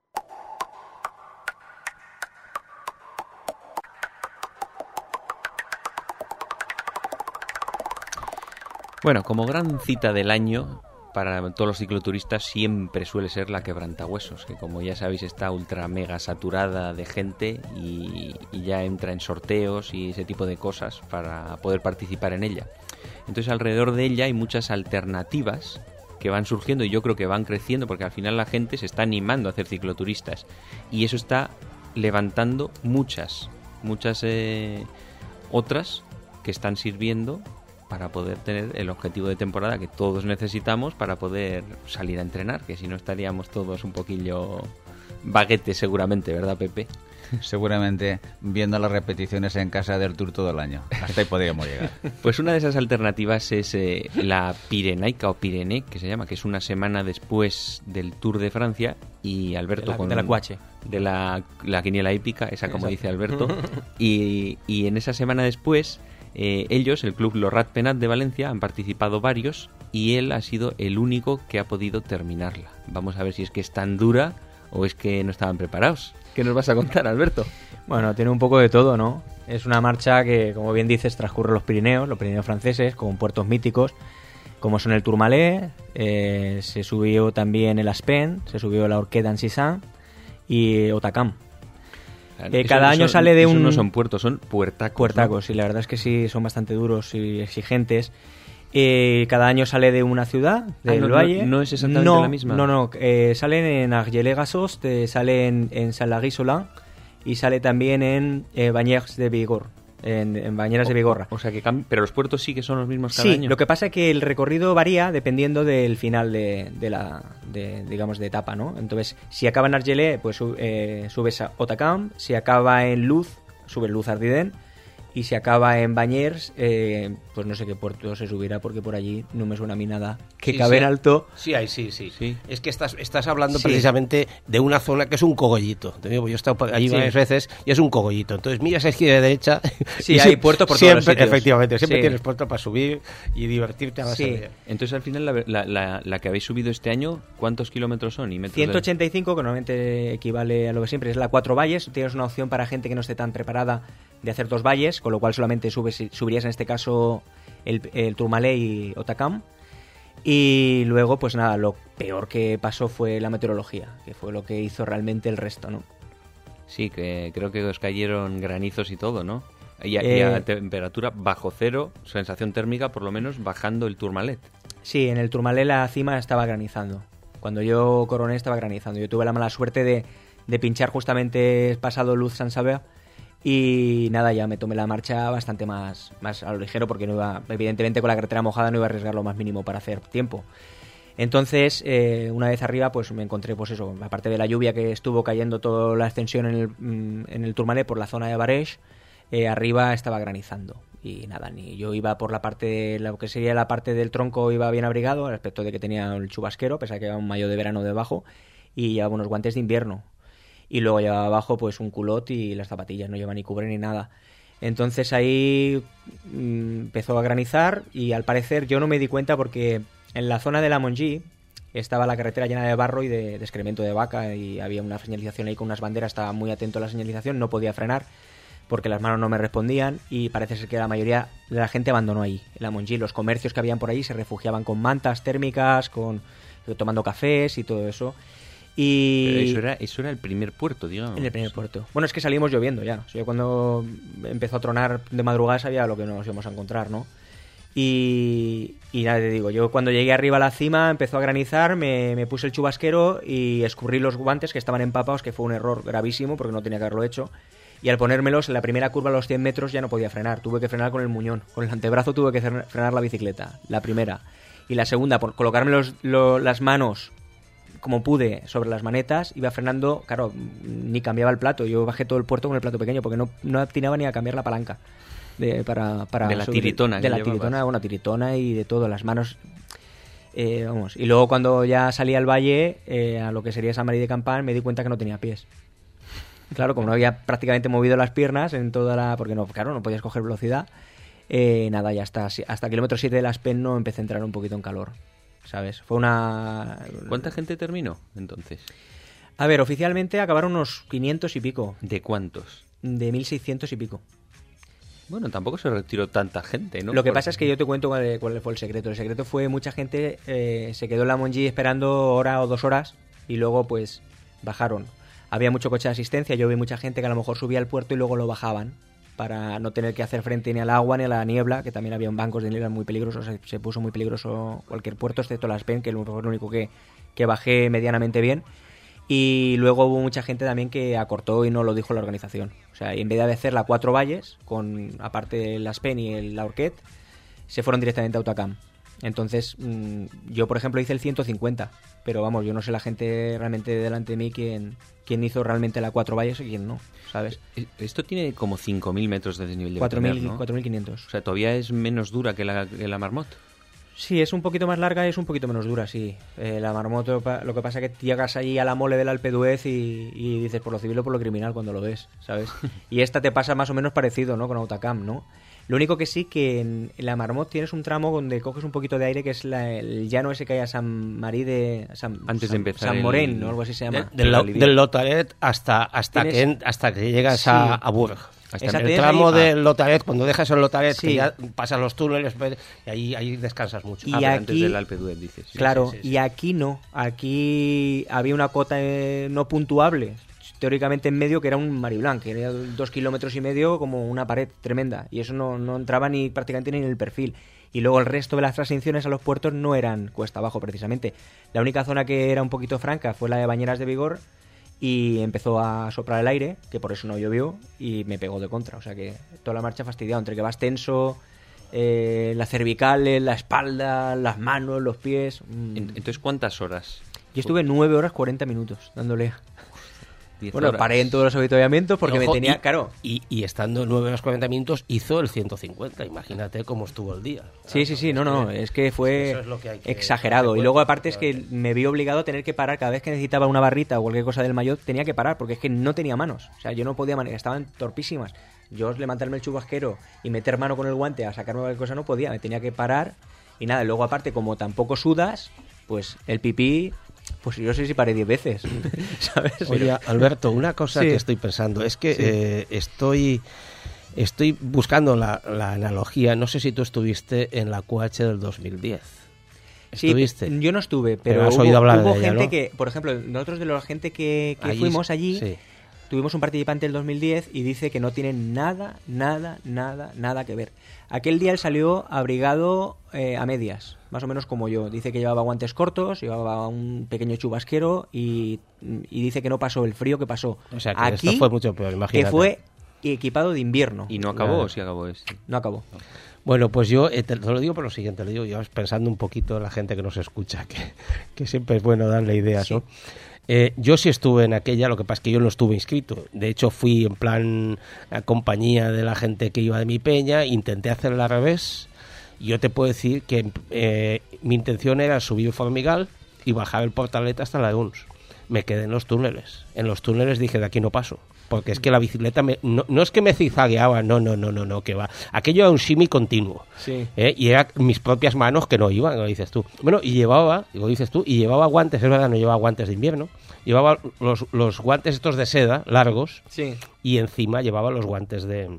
Speaker 1: Bueno, como gran cita del año para todos los cicloturistas siempre suele ser la Quebrantahuesos, que como ya sabéis está ultra mega saturada de gente y ya entra en sorteos y ese tipo de cosas para poder participar en ella. Entonces alrededor de ella hay muchas alternativas que van surgiendo y yo creo que van creciendo, porque al final la gente se está animando a hacer cicloturistas y eso está levantando muchas otras que están sirviendo para poder tener el objetivo de temporada que todos necesitamos para poder salir a entrenar, que si no estaríamos todos un poquillo baguetes seguramente, ¿verdad, Pepe?
Speaker 8: Seguramente viendo las repeticiones en casa del Tour todo el año. Hasta ahí podríamos llegar.
Speaker 1: Pues una de esas alternativas es la Pirenaica o Pirenaic, que se llama, que es una semana después del Tour de Francia, y Alberto
Speaker 5: de la Cuache.
Speaker 1: De la quiniela hípica, esa como dice Alberto, y en esa semana después ellos, el club Lorrat Penat de Valencia, han participado varios y él ha sido el único que ha podido terminarla. Vamos a ver si es que es tan dura o es que no estaban preparados. ¿Qué nos vas a contar, Alberto?
Speaker 5: Bueno, tiene un poco de todo, ¿no? Es una marcha que, como bien dices, transcurre los Pirineos franceses, con puertos míticos, como son el Tourmalet, se subió también el Aspen, se subió la Orquet d'Ancizan y Otakam. Cada año sale de un...
Speaker 1: no son puertos, son puertacos.
Speaker 5: Puertacos, ¿no? Y la verdad es que sí, son bastante duros y exigentes. Cada año sale de una ciudad, del Valle.
Speaker 1: ¿No es exactamente la misma?
Speaker 5: No. Salen en Argelès-Gazost, sale en Saint-Lary-Solin y sale también en Bagnères de Bigorre. en Bañeras de Bigorra.
Speaker 1: O sea que pero los puertos sí que son los mismos cada año.
Speaker 5: Sí, lo que pasa es que el recorrido varía dependiendo del final de etapa, ¿no? Entonces, si acaba en Argelès, pues subes a Hautacam, si acaba en Luz, subes Luz Ardiden, y si acaba en Bañers, pues no sé qué puerto se subirá, porque por allí no me suena a mí nada que cabe en alto.
Speaker 2: Sí. Es que estás hablando precisamente de una zona que es un cogollito. Te digo, yo he estado allí varias veces y es un cogollito. Entonces miras a izquierda y derecha.
Speaker 5: Sí, hay puertos por todos los sitios.
Speaker 2: Efectivamente, siempre tienes puerto para subir y divertirte a la salida.
Speaker 1: Entonces al final la que habéis subido este año, ¿cuántos kilómetros son? Y
Speaker 5: 185, que normalmente equivale a lo que siempre es la 4 valles. Tienes una opción para gente que no esté tan preparada de hacer 2 valles, con lo cual solamente subirías en este caso el Tourmalet y Hautacam. Y luego, pues nada, lo peor que pasó fue la meteorología, que fue lo que hizo realmente el resto, ¿no?
Speaker 1: Sí, que creo que os cayeron granizos y todo, ¿no? Y a temperatura bajo cero, sensación térmica por lo menos, bajando el Tourmalet.
Speaker 5: Sí, en el Tourmalet la cima estaba granizando. Cuando yo coroné estaba granizando. Yo tuve la mala suerte de pinchar justamente pasado Luz Saint-Sauveur. Y nada, ya me tomé la marcha bastante más a lo ligero, porque no iba, evidentemente con la carretera mojada no iba a arriesgar lo más mínimo para hacer tiempo. Entonces, una vez arriba, pues me encontré, pues eso, aparte de la lluvia que estuvo cayendo toda la extensión en el Tourmalet por la zona de Barèges, arriba estaba granizando. Y nada, ni yo iba por la parte, lo que sería la parte del tronco, iba bien abrigado, al respecto de que tenía el chubasquero, pese a que llevaba un maillot de verano debajo, y llevaba unos guantes de invierno. Y luego llevaba abajo pues un culot y las zapatillas, no lleva ni cubre ni nada. Entonces ahí empezó a granizar y al parecer yo no me di cuenta porque en la zona de la Mongie estaba la carretera llena de barro y de excremento de vaca y había una señalización ahí con unas banderas, estaba muy atento a la señalización, no podía frenar porque las manos no me respondían y parece ser que la mayoría de la gente abandonó ahí. En la Mongie, los comercios que habían por ahí se refugiaban con mantas térmicas, tomando cafés y todo eso. Y
Speaker 1: pero eso era el primer puerto, digamos.
Speaker 5: En el primer puerto. Bueno, es que salimos lloviendo ya. O sea, yo cuando empezó a tronar de madrugada sabía lo que nos íbamos a encontrar, ¿no? Y nada, te digo, yo cuando llegué arriba a la cima empezó a granizar, me puse el chubasquero y escurrí los guantes que estaban empapados, que fue un error gravísimo porque no tenía que haberlo hecho. Y al ponérmelos en la primera curva a los 100 metros ya no podía frenar, tuve que frenar con el muñón. Con el antebrazo tuve que frenar la bicicleta, la primera. Y la segunda, por colocarme las manos como pude sobre las manetas, iba frenando, claro, ni cambiaba el plato. Yo bajé todo el puerto con el plato pequeño porque no atinaba ni a cambiar la palanca para
Speaker 1: de la tiritona.
Speaker 5: De la tiritona, una tiritona y de todo, las manos. Vamos. Y luego cuando ya salí al valle, a lo que sería Saint-Marie de Campan, me di cuenta que no tenía pies. Claro, como no había prácticamente movido las piernas en toda la... Porque no podías coger velocidad. Nada, ya hasta kilómetro 7 de la Aspen no empecé a entrar un poquito en calor. ¿Sabes? Fue una...
Speaker 1: ¿Cuánta gente terminó, entonces?
Speaker 5: A ver, oficialmente acabaron unos 500 y pico.
Speaker 1: ¿De cuántos?
Speaker 5: De 1.600 y pico.
Speaker 1: Bueno, tampoco se retiró tanta gente, ¿no?
Speaker 5: Lo que pasa es que yo te cuento cuál fue el secreto. El secreto fue mucha gente se quedó en la Mongie esperando hora o 2 horas y luego pues bajaron. Había mucho coche de asistencia, yo vi mucha gente que a lo mejor subía al puerto y luego lo bajaban para no tener que hacer frente ni al agua ni a la niebla, que también había bancos de niebla muy peligrosos, se puso muy peligroso cualquier puerto, excepto las Aspen, que fue lo único que bajé medianamente bien. Y luego hubo mucha gente también que acortó y no lo dijo la organización. O sea, en vez de hacer la 4 valles, con aparte el Aspen y el Laurquet, se fueron directamente a Hautacam. Entonces, yo por ejemplo hice el 150, pero vamos, yo no sé la gente realmente delante de mí quién hizo realmente la 4 valles y quién no, ¿sabes?
Speaker 1: Esto tiene como 5.000 metros de desnivel de
Speaker 5: 4.500.
Speaker 1: O sea, todavía es menos dura que la Marmotto.
Speaker 5: Sí, es un poquito más larga y es un poquito menos dura, sí. La Marmotto, lo que pasa es que llegas ahí a la mole del Alpe d'Huez y dices por lo civil o por lo criminal cuando lo ves, ¿sabes? Y esta te pasa más o menos parecido, ¿no? Con Hautacam, ¿no? Lo único que sí que en la Marmotto tienes un tramo donde coges un poquito de aire, que es el llano ese que hay a Saint-Marie de...
Speaker 1: Antes de empezar
Speaker 5: Saint-Maurent, ¿no? Algo así se llama.
Speaker 2: Del Lautaret hasta que llegas a Bourg. El tramo del Lautaret, cuando dejas el Lautaret, que ya pasas los túneles y ahí descansas mucho.
Speaker 1: Y aquí, antes del Alpe d'Huez, dices.
Speaker 5: Sí, claro, sí. Y aquí no. Aquí había una cota no puntuable, teóricamente en medio, que era un Mariblanc, que era 2,5 kilómetros como una pared tremenda. Y eso no entraba prácticamente ni en el perfil. Y luego el resto de las transiciones a los puertos no eran cuesta abajo, precisamente. La única zona que era un poquito franca fue la de Bañeras de Bigorre. y empezó a soplar el aire, que por eso no llovió, y me pegó de contra. O sea que toda la marcha fastidiado, entre que vas tenso, las cervicales, la espalda, las manos, los pies.
Speaker 1: Entonces, ¿cuántas horas?
Speaker 5: Yo estuve 9 horas 40 minutos dándole.
Speaker 1: 10
Speaker 5: Bueno,
Speaker 1: horas.
Speaker 5: paré en todos los avituallamientos porque
Speaker 2: Ojo,
Speaker 5: me tenía... Claro.
Speaker 2: Y estando 9 horas 40 minutos hizo el 150. Imagínate cómo estuvo el día.
Speaker 5: Sí, no, es que fue
Speaker 2: eso es lo que hay que
Speaker 5: exagerado.
Speaker 2: tener
Speaker 5: Y luego
Speaker 2: cuenta.
Speaker 5: aparte es que me vi obligado a tener que parar cada vez que necesitaba una barrita o cualquier cosa del maillot, tenía que parar porque es que no tenía manos. O sea, yo no podía manejar, estaban torpísimas. Yo levantarme el chubasquero y meter mano con el guante a sacarme cualquier cosa no podía, me tenía que parar. Y nada, luego aparte como tampoco sudas, pues el pipí... Pues yo no sé si paré 10 veces, ¿sabes?
Speaker 2: Oye, Alberto, una cosa
Speaker 5: Sí.
Speaker 2: que estoy pensando es que estoy buscando la analogía. No sé si tú estuviste en la QH del 2010.
Speaker 5: Sí,
Speaker 2: ¿Estuviste?
Speaker 5: yo no estuve, pero
Speaker 2: has
Speaker 5: hubo,
Speaker 2: oído hablar
Speaker 5: hubo
Speaker 2: de ella,
Speaker 5: gente
Speaker 2: ¿no?
Speaker 5: que, por ejemplo, nosotros de la gente que
Speaker 2: Allí,
Speaker 5: fuimos allí,
Speaker 2: sí.
Speaker 5: tuvimos un participante del 2010 y dice que no tiene nada que ver. Aquel día él salió abrigado a medias, más o menos como yo. Dice que llevaba guantes cortos, llevaba un pequeño chubasquero y dice que no pasó el frío que pasó.
Speaker 2: O sea, que
Speaker 5: aquí,
Speaker 2: esto fue mucho peor, imagínate.
Speaker 5: que fue equipado de invierno.
Speaker 1: ¿Y no acabó
Speaker 2: Claro.
Speaker 1: o sí acabó este?
Speaker 5: No acabó.
Speaker 2: Bueno, pues yo te lo digo por lo siguiente, lo digo yo pensando un poquito en la gente que nos escucha, que siempre es bueno darle ideas,
Speaker 5: Sí.
Speaker 2: ¿no? Yo sí estuve en aquella, lo que pasa es que yo no estuve inscrito. De hecho, fui en plan a compañía de la gente que iba de mi peña, intenté hacerla al revés. Yo te puedo decir que mi intención era subir Formigal y bajar el Portalet hasta la Uns. Me quedé en los túneles. En los túneles dije, de aquí no paso. Porque es que la bicicleta no es que me zigzagueaba, no, que va. Aquello era un simi continuo.
Speaker 5: Sí.
Speaker 2: Y eran mis propias manos que no iban, lo dices tú. Bueno, y llevaba guantes, es verdad, no llevaba guantes de invierno. Llevaba los guantes estos de seda, largos,
Speaker 5: Sí.
Speaker 2: y encima llevaba los guantes de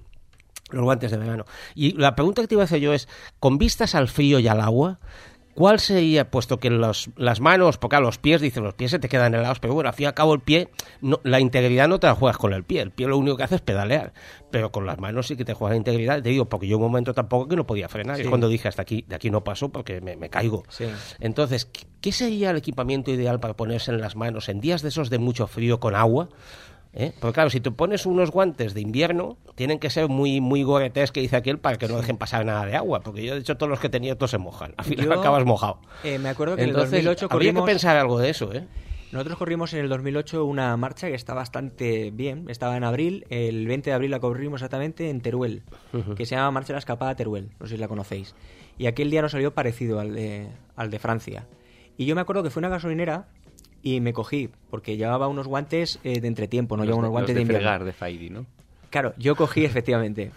Speaker 2: verano. Y la pregunta que te iba a hacer yo es, con vistas al frío y al agua, ¿cuál sería, puesto que las manos, porque a los pies, dicen, los pies se te quedan helados, pero bueno, al fin y al cabo el pie, la integridad no te la juegas con el pie lo único que hace es pedalear, pero con las manos sí que te juegas la integridad, te digo, porque yo un momento tampoco que no podía frenar,
Speaker 5: Sí.
Speaker 2: es cuando dije, hasta aquí, de aquí no paso porque me caigo.
Speaker 5: Sí.
Speaker 2: Entonces, ¿qué sería el equipamiento ideal para ponerse en las manos en días de esos de mucho frío con agua? Porque claro, si te pones unos guantes de invierno, tienen que ser muy Gore-Tex, que dice aquel, para que no dejen pasar nada de agua, porque yo de hecho todos los que he tenido todos se mojan, al final
Speaker 5: Yo,
Speaker 2: acabas mojado.
Speaker 5: Me acuerdo que
Speaker 2: Entonces,
Speaker 5: en el 2008
Speaker 2: habría
Speaker 5: corrimos...
Speaker 2: que pensar algo de eso,
Speaker 5: Nosotros corrimos en el 2008 una marcha que está bastante bien. Estaba en abril, el 20 de abril la corrimos exactamente en Teruel, que se llama Marcha de la Escapada Teruel, no sé si la conocéis. Y aquel día nos salió parecido al de Francia. Y yo me acuerdo que fue una gasolinera y me cogí, porque llevaba unos guantes de entretiempo, no llevaba unos guantes de invierno.
Speaker 1: fregar de Faidi, ¿no?
Speaker 5: Claro, yo cogí, efectivamente,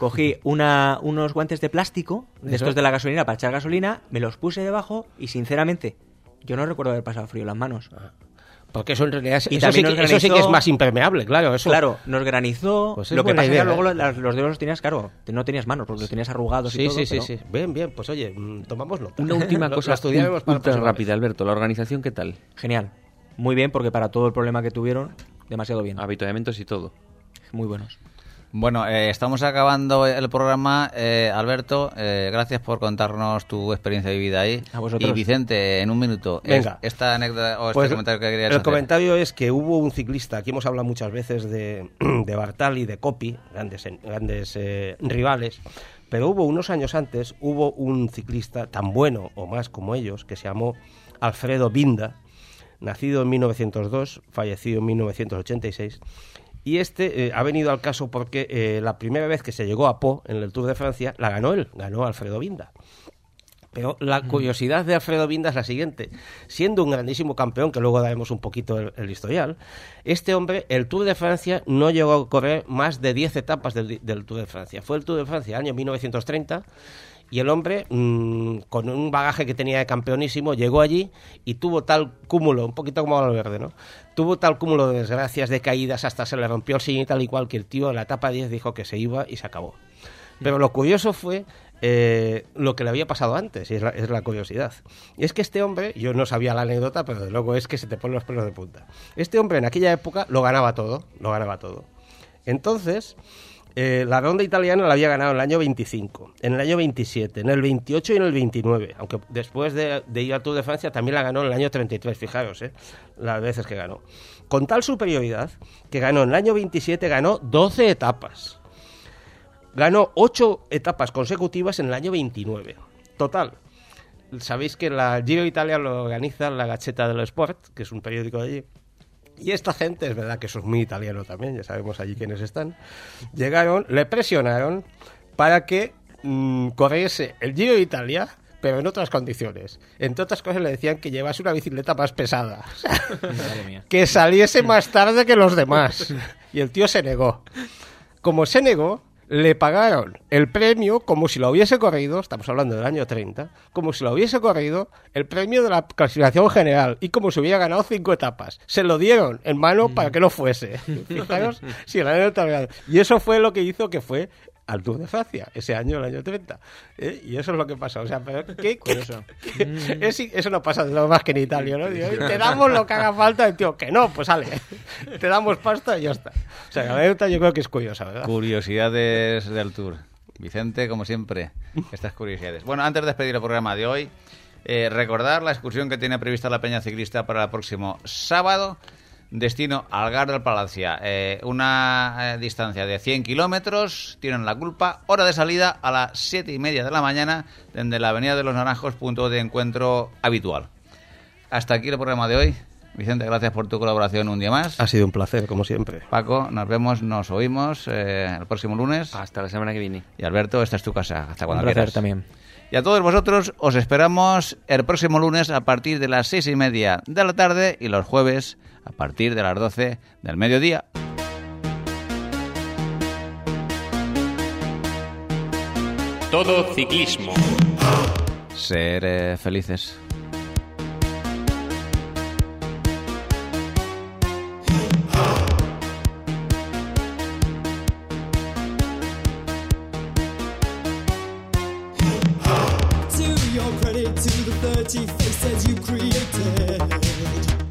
Speaker 5: unos guantes de plástico, de estos de la gasolinera para echar gasolina, me los puse debajo y sinceramente, yo no recuerdo haber pasado frío en las manos.
Speaker 2: Porque eso en realidad
Speaker 5: Y
Speaker 2: eso
Speaker 5: también
Speaker 2: sí,
Speaker 5: nos
Speaker 2: eso sí que
Speaker 5: granizó.
Speaker 2: es más impermeable, claro. Eso.
Speaker 5: Claro, nos granizó.
Speaker 2: Pues es
Speaker 5: Lo que
Speaker 2: buena
Speaker 5: pasa es
Speaker 2: idea,
Speaker 5: que luego los dedos los tenías, claro, no tenías manos, porque los tenías arrugados y
Speaker 2: Sí,
Speaker 5: todo.
Speaker 2: sí,
Speaker 5: pero-
Speaker 2: sí. Bien, pues oye, tomamos nota.
Speaker 1: Una última
Speaker 2: Lo
Speaker 1: cosa
Speaker 2: estudiaremos para la
Speaker 1: ultra
Speaker 2: próxima
Speaker 1: rápida, Alberto. ¿La organización qué tal?
Speaker 5: Genial. Muy bien, porque para todo el problema que tuvieron, demasiado bien.
Speaker 1: Avituallamientos y todo.
Speaker 5: Muy buenos.
Speaker 8: Bueno, estamos acabando el programa. Alberto, gracias por contarnos tu experiencia vivida ahí.
Speaker 5: A vosotros.
Speaker 8: Y Vicente, en un minuto,
Speaker 2: Venga.
Speaker 8: esta anécdota o
Speaker 2: Pues
Speaker 8: este comentario que querías
Speaker 2: el
Speaker 8: hacer.
Speaker 2: comentario es que hubo un ciclista, aquí hemos hablado muchas veces de Bartali y de Coppi, grandes rivales, pero hubo unos años antes, hubo un ciclista tan bueno o más como ellos, que se llamó Alfredo Binda, nacido en 1902, fallecido en 1986, y ha venido al caso porque la primera vez que se llegó a Pau en el Tour de Francia, la ganó él, ganó Alfredo Binda. Pero la curiosidad de Alfredo Binda es la siguiente. Siendo un grandísimo campeón, que luego daremos un poquito el historial, este hombre, el Tour de Francia, no llegó a correr más de 10 etapas del Tour de Francia. Fue el Tour de Francia año 1930 y el hombre, con un bagaje que tenía de campeonísimo, llegó allí y tuvo tal cúmulo, un poquito como Valverde, ¿no? Tuvo tal cúmulo de desgracias, de caídas, hasta se le rompió el sillín y tal y cual, que el tío en la etapa 10 dijo que se iba y se acabó. Pero lo curioso fue lo que le había pasado antes, y es la curiosidad. Y es que este hombre, yo no sabía la anécdota, pero luego es que se te ponen los pelos de punta. Este hombre en aquella época lo ganaba todo. Entonces, La ronda italiana la había ganado en el año 25, en el año 27, en el 28 y en el 29, aunque después de ir al Tour de Francia también la ganó en el año 33, fijaros, las veces que ganó. Con tal superioridad que ganó en el año 27, ganó 12 etapas. Ganó 8 etapas consecutivas en el año 29. Total. Sabéis que la Giro Italia lo organiza la Gazzetta dello Sport, que es un periódico de allí. Y esta gente, es verdad que eso es muy italiano también, ya sabemos allí quiénes están, llegaron, le presionaron para que corriese el Giro de Italia, pero en otras condiciones. Entre otras cosas le decían que llevase una bicicleta más pesada, o sea, que saliese más tarde que los demás. Y el tío se negó. Como se negó, le pagaron el premio como si lo hubiese corrido, estamos hablando del año 30, como si lo hubiese corrido, el premio de la clasificación general, y como si hubiera ganado 5 etapas. Se lo dieron en mano para que no fuese. Fijaros, si el año 30. Y eso fue lo que hizo que fue al Tour de Francia, ese año, el año 30. Y eso es lo que pasó. O sea, pero eso no pasa de lo más que en Italia, ¿no? Digo, te damos lo que haga falta, y tío, que no, pues sale. Te damos pasta y ya está. O sea, la anécdota yo creo que es curiosa, ¿verdad?
Speaker 8: Curiosidades del Tour. Vicente, como siempre, estas curiosidades. Bueno, antes de despedir el programa de hoy, recordar la excursión que tiene prevista la Peña Ciclista para el próximo sábado. Destino Algar del Palacia, una distancia de 100 kilómetros, tienen la culpa, hora de salida a las 7:30 de la mañana, desde la Avenida de los Naranjos, punto de encuentro habitual. Hasta aquí el programa de hoy. Vicente, gracias por tu colaboración un día más.
Speaker 2: Ha sido un placer, como siempre.
Speaker 8: Paco, nos vemos, nos oímos el próximo lunes.
Speaker 1: Hasta la semana que viene.
Speaker 8: Y Alberto, esta es tu casa, hasta cuando
Speaker 5: un placer
Speaker 8: quieras.
Speaker 5: También.
Speaker 8: Y a todos vosotros os esperamos el próximo lunes a partir de las 6:30 de la tarde y los jueves a partir de las 12 del mediodía.
Speaker 10: Todo ciclismo.
Speaker 8: Ser felices.
Speaker 11: To your credit, to the 30 faces you created.